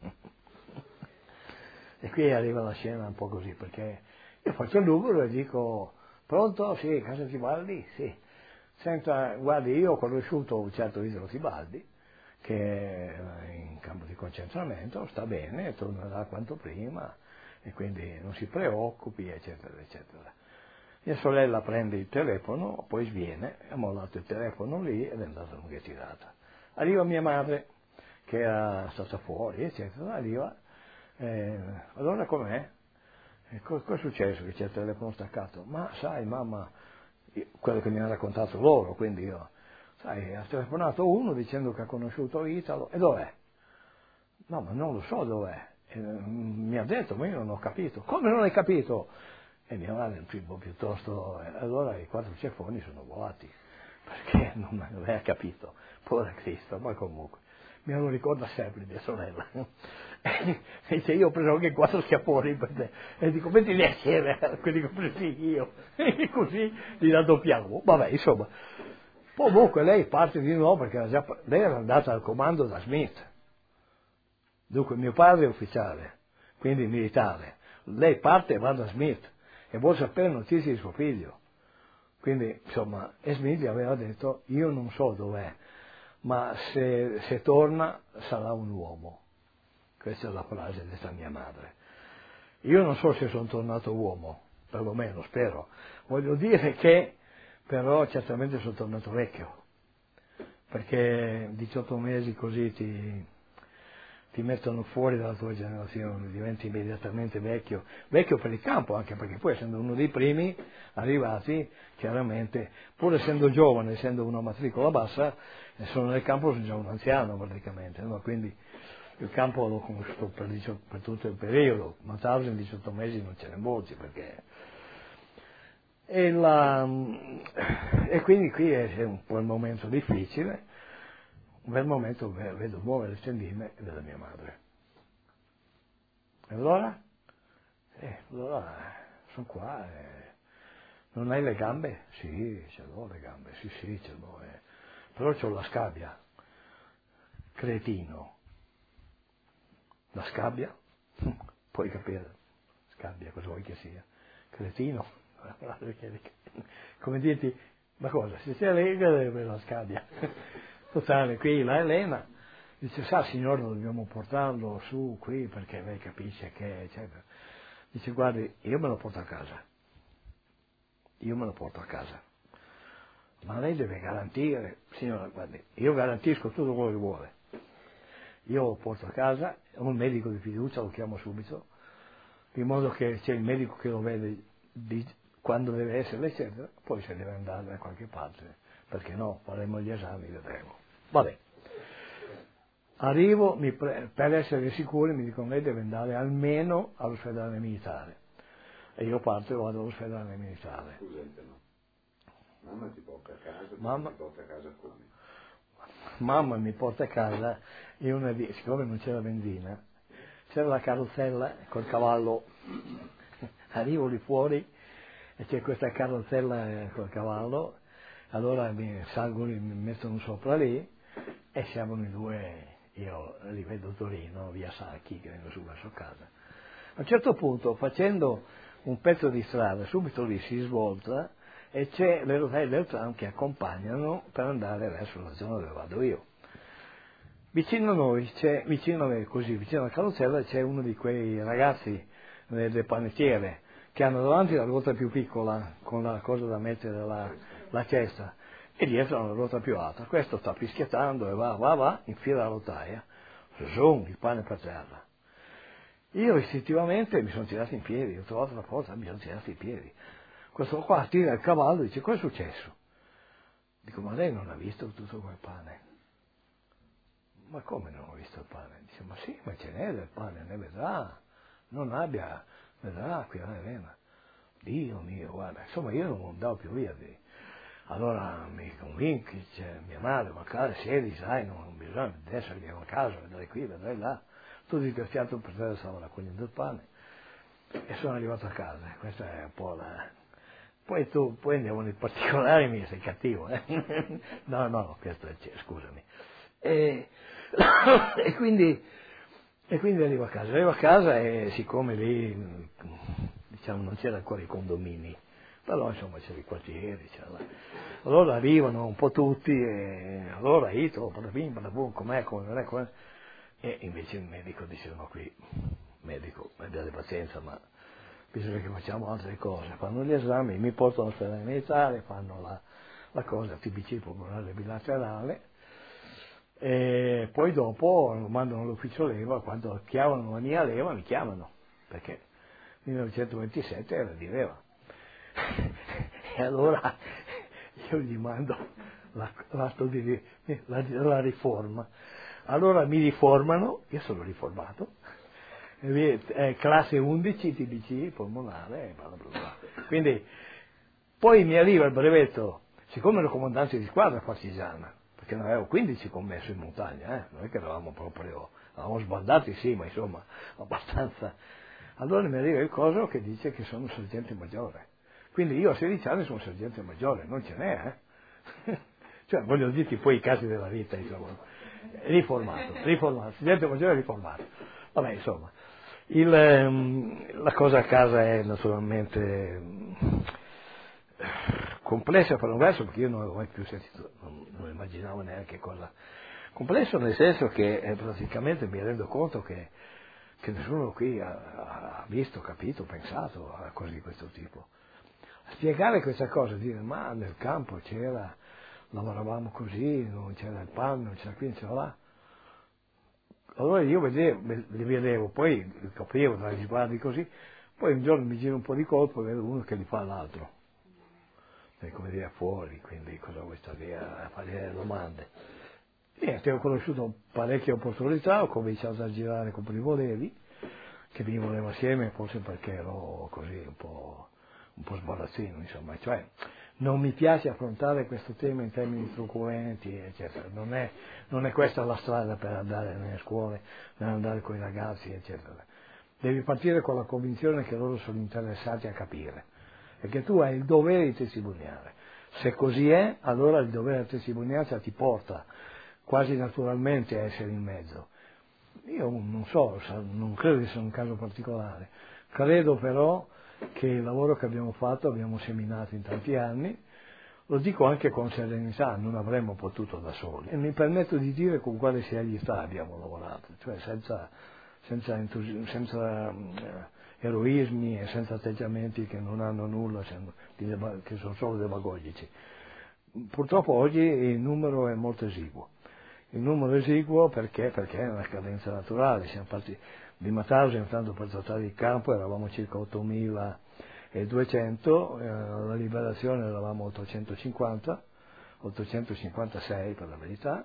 e qui arriva la scena un po' così, perché io faccio il numero e dico, pronto? Sì, Casa Tibaldi? Sì. Senta, guardi, io ho conosciuto un certo Italo Tibaldi che è in campo di concentramento, sta bene, tornerà quanto prima e quindi non si preoccupi, eccetera, eccetera. Mia sorella prende il telefono, poi sviene, ha mollato il telefono lì ed è andata lunga e tirata. Arriva mia madre, che era stata fuori, eccetera, arriva, eh, allora com'è? E cosa è successo che c'è il telefono staccato? Ma sai mamma, io, quello che mi hanno raccontato loro, quindi io, sai, ha telefonato uno dicendo che ha conosciuto Italo, e dov'è? No, ma non lo so dov'è. E, mi ha detto, ma io non ho capito. Come non hai capito? E mia madre è un tipo piuttosto, eh, allora i quattro ceffoni sono volati, perché non aveva capito, povero Cristo, ma comunque, me lo ricorda sempre mia sorella. E dice, io ho preso anche quattro schiaffoni per te, e dico, mettili assieme a quelli che ho presi io, e così li raddoppiamo. Vabbè, insomma, comunque lei parte di nuovo, perché era già, lei era andata al comando da Smith. Dunque mio padre è ufficiale, quindi militare, lei parte e va da Smith e vuole sapere notizie di suo figlio. Quindi, insomma, e Smith gli aveva detto, io non so dov'è, ma se, se torna sarà un uomo. Questa è la frase detta mia madre. Io non so se sono tornato uomo, perlomeno spero. Voglio dire che, però, certamente sono tornato vecchio, perché diciotto mesi così ti... ti mettono fuori dalla tua generazione, diventi immediatamente vecchio, vecchio per il campo, anche perché poi essendo uno dei primi arrivati, chiaramente, pur essendo giovane, essendo una matricola bassa, sono nel campo, sono già un anziano praticamente, no? Quindi il campo l'ho conosciuto per, diciotto, per tutto il periodo, Mauthausen in diciotto mesi non ce ne molti, perché... E, la... e quindi qui è un po' il momento difficile. un bel momento vedo muovere le stendine della mia madre. E allora? Eh, allora sono qua, eh. Non hai le gambe? Sì, ce l'ho le gambe, sì, sì, ce l'ho, eh. Però c'ho la scabbia. Cretino. La scabbia? Puoi capire, scabbia, cosa vuoi che sia? Cretino? Come dirti, ma cosa, se c'è Lega deve la scabbia. Totale, qui la Elena dice, sa signore, dobbiamo portarlo su qui perché lei capisce che, eccetera. Dice, guardi, io me lo porto a casa. Io me lo porto a casa. Ma lei deve garantire, signora, guardi, io garantisco tutto quello che vuole. Io lo porto a casa, un medico di fiducia, lo chiamo subito, in modo che c'è il medico che lo vede di, quando deve essere, eccetera, poi se deve andare da qualche parte, perché no, faremo gli esami, vedremo. Vabbè. Arrivo, mi pre- per essere sicuri mi dicono lei deve andare almeno all'ospedale militare. E io parto e vado all'ospedale militare. Scusate, no? Mamma ti porta a casa, Mamma, ti porta a casa come? Mamma mi porta a casa e una di, siccome non c'era benzina, c'era la carrozzella col cavallo. Arrivo lì fuori e c'è questa carrozzella col cavallo, allora mi salgono, mi mettono sopra lì e siamo noi due, io li vedo Torino, via Sacchi, che vengo su verso casa. A un certo punto, facendo un pezzo di strada, subito lì si svolta e c'è le rotaie del tram che accompagnano per andare verso la zona dove vado io. Vicino a noi, c'è, vicino a me, così, vicino alla carrozzella, c'è uno di quei ragazzi delle panettiere che hanno davanti la ruota più piccola con la cosa da mettere la, la cesta e dietro una ruota più alta. Questo sta fischiettando e va, va, va, infila la rotaia, zoom, il pane per terra. Io istintivamente mi sono tirato in piedi, ho trovato la porta, mi sono tirato in piedi. Questo qua tira il cavallo e dice, cosa è successo? Dico, ma lei non ha visto tutto quel pane? Ma come non ho visto il pane? Dice, ma sì, ma ce n'è del pane, ne vedrà, non abbia, vedrà qui a Elena. Dio mio, guarda, insomma io non andavo più via lì. Allora mi convinco, dice mia madre, ma cara, siedi, sai, non bisogna, adesso andiamo a casa, vedrai qui, vedrai là. Tutti scherziato per terra stavo raccogliendo il pane e sono arrivato a casa, questa è un po' la... Poi tu, poi andiamo nei particolari, mi sei cattivo, eh? No, no, questo è, scusami. E, e, quindi, e quindi arrivo a casa, arrivo a casa e siccome lì, diciamo, non c'era ancora i condomini, però insomma c'era i quartieri, c'era... Allora arrivano un po' tutti e allora ito, padabim, padabum, com'è, come non è, com'è. E invece il medico dice, no, qui, medico, abbiate pazienza, ma bisogna che facciamo altre cose. Fanno gli esami, mi portano all'ospedale militare, fanno la, la cosa, T B C, polmonare bilaterale, e poi dopo lo mandano all'ufficio leva, quando chiamano la mia leva mi chiamano, perché millenovecentoventisette era di leva. E allora io gli mando l'atto di la, la riforma. Allora mi riformano, io sono riformato, eh, classe undici, T B C, polmonare, bla bla bla. Quindi poi mi arriva il brevetto, siccome ero comandante di squadra partigiana, perché ne avevo quindici commesso in montagna, eh? Non è che eravamo proprio, eravamo sbandati sì, ma insomma abbastanza. Allora mi arriva il coso che dice che sono sergente maggiore, quindi io a sedici anni sono sergente maggiore, non ce n'è, eh? Cioè voglio dirti poi i casi della vita, insomma. Riformato, riformato, sergente maggiore riformato. Vabbè, insomma, il, ehm, la cosa a casa è naturalmente ehm, complessa per un verso, perché io non avevo mai più sentito, non, non immaginavo neanche cosa. Complesso nel senso che eh, praticamente mi rendo conto che, che nessuno qui ha, ha visto, capito, pensato a cose di questo tipo. Spiegare questa cosa, dire ma nel campo c'era, lavoravamo così, non c'era il pane, non c'era qui, non c'era là. Allora io vedevo, li vedevo, poi capivo dagli sguardi così, poi un giorno mi giro un po' di colpo e vedo uno che li fa all'altro. E come dire fuori, quindi cosa vuoi stare lì a fare le domande? Niente, ho conosciuto parecchie opportunità, ho cominciato a girare con Primo Levi, che mi voleva assieme, forse perché ero così un po', un po' sbarazzino, insomma, cioè non mi piace affrontare questo tema in termini truculenti, eccetera. Non è, non è questa la strada per andare nelle scuole, per andare con i ragazzi, eccetera. Devi partire con la convinzione che loro sono interessati a capire e che tu hai il dovere di testimoniare. Se così è, allora il dovere di testimonianza ti porta quasi naturalmente a essere in mezzo. Io non so, non credo che sia un caso particolare, credo però che il lavoro che abbiamo fatto, abbiamo seminato in tanti anni, lo dico anche con serenità, non avremmo potuto da soli. E mi permetto di dire con quale serietà abbiamo lavorato, cioè senza, senza, entusi- senza eh, eroismi e senza atteggiamenti che non hanno nulla, che sono solo demagogici. Purtroppo oggi il numero è molto esiguo. Il numero esiguo perché? Perché è una scadenza naturale. Siamo partiti di Mauthausen, tanto per trattare il campo, eravamo circa ottomiladuecento, eh, alla liberazione eravamo ottocentocinquanta, ottocentocinquantasei per la verità.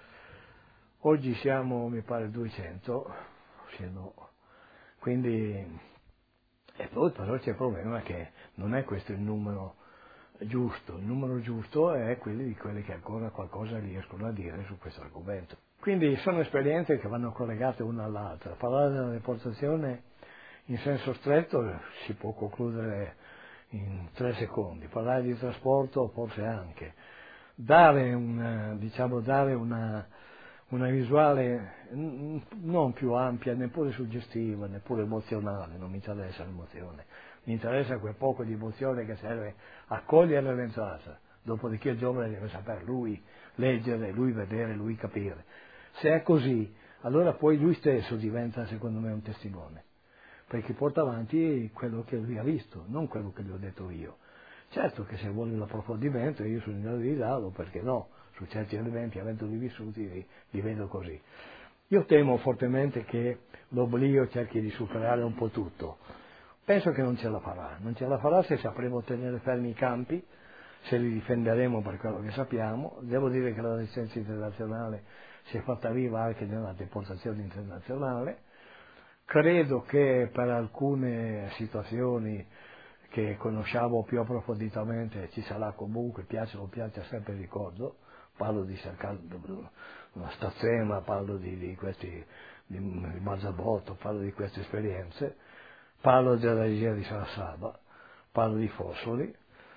Oggi siamo, mi pare, duecento, sì, no. Quindi, e poi però c'è il problema che non è questo il numero giusto, il numero giusto è quello di quelli che ancora qualcosa riescono a dire su questo argomento. Quindi sono esperienze che vanno collegate una all'altra. Parlare della deportazione in senso stretto si può concludere in tre secondi, parlare di trasporto forse anche. Dare una, diciamo, dare una, una visuale non più ampia, neppure suggestiva, neppure emozionale, non mi interessa l'emozione. Mi interessa quel poco di emozione che serve a cogliere l'entrata, dopodiché il giovane deve sapere lui leggere, lui vedere, lui capire. Se è così, allora poi lui stesso diventa, secondo me, un testimone, perché porta avanti quello che lui ha visto, non quello che gli ho detto io. Certo che se vuole l'approfondimento io sono in grado di darlo, perché no, su certi elementi, avendoli vissuti, li, li vedo così. Io temo fortemente che l'oblio cerchi di superare un po' tutto. Penso che non ce la farà, non ce la farà se sapremo tenere fermi i campi, se li difenderemo per quello che sappiamo. Devo dire che la resistenza internazionale si è fatta viva anche nella deportazione internazionale. Credo che per alcune situazioni che conosciamo più approfonditamente ci sarà comunque, piace o non piace, sempre il ricordo. Parlo di una Stazzema, parlo di, di questi, di, di Marzabotto, parlo di queste esperienze. Parlo della regia di Sarasaba, parlo di Fossoli,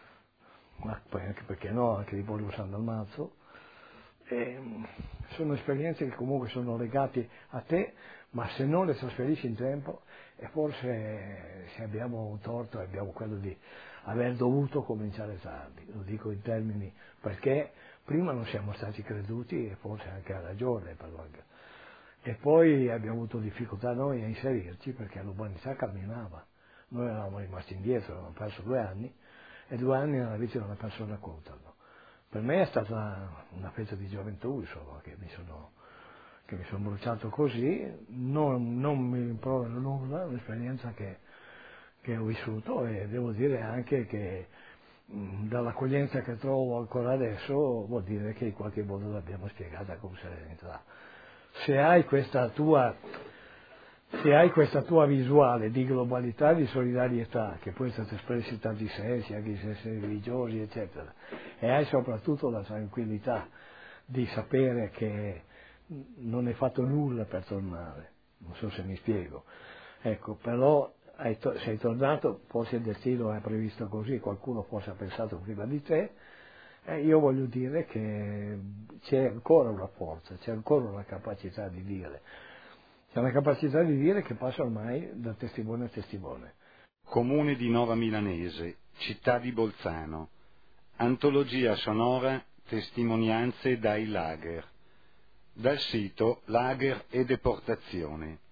ma poi anche perché no, anche di Borgo San Dalmazzo. E sono esperienze che comunque sono legate a te, ma se non le trasferisci in tempo, e forse se abbiamo un torto abbiamo quello di aver dovuto cominciare tardi, lo dico in termini perché prima non siamo stati creduti e forse anche a ragione, però anche. E poi abbiamo avuto difficoltà noi a inserirci perché l'umanità camminava. Noi eravamo rimasti indietro, avevamo perso due anni e due anni nella vita di una persona contano. Per me è stata una fetta di gioventù, insomma, che mi sono, che mi sono bruciato così, non, non mi rimprovero nulla, è un'esperienza che, che ho vissuto e devo dire anche che mh, dall'accoglienza che trovo ancora adesso vuol dire che in qualche modo l'abbiamo spiegata con serenità. Se hai questa tua, se hai questa tua visuale di globalità, di solidarietà, che poi è stata espressa in tanti sensi, anche in sensi religiosi, eccetera, e hai soprattutto la tranquillità di sapere che non hai fatto nulla per tornare, non so se mi spiego, ecco, però hai to- sei tornato, forse il destino è previsto così, qualcuno forse ha pensato prima di te. Eh, io voglio dire che c'è ancora una forza, c'è ancora una capacità di dire, c'è una capacità di dire che passa ormai da testimone a testimone. Comune di Nova Milanese, città di Bolzano, antologia sonora Testimonianze dai lager, dal sito Lager e Deportazione.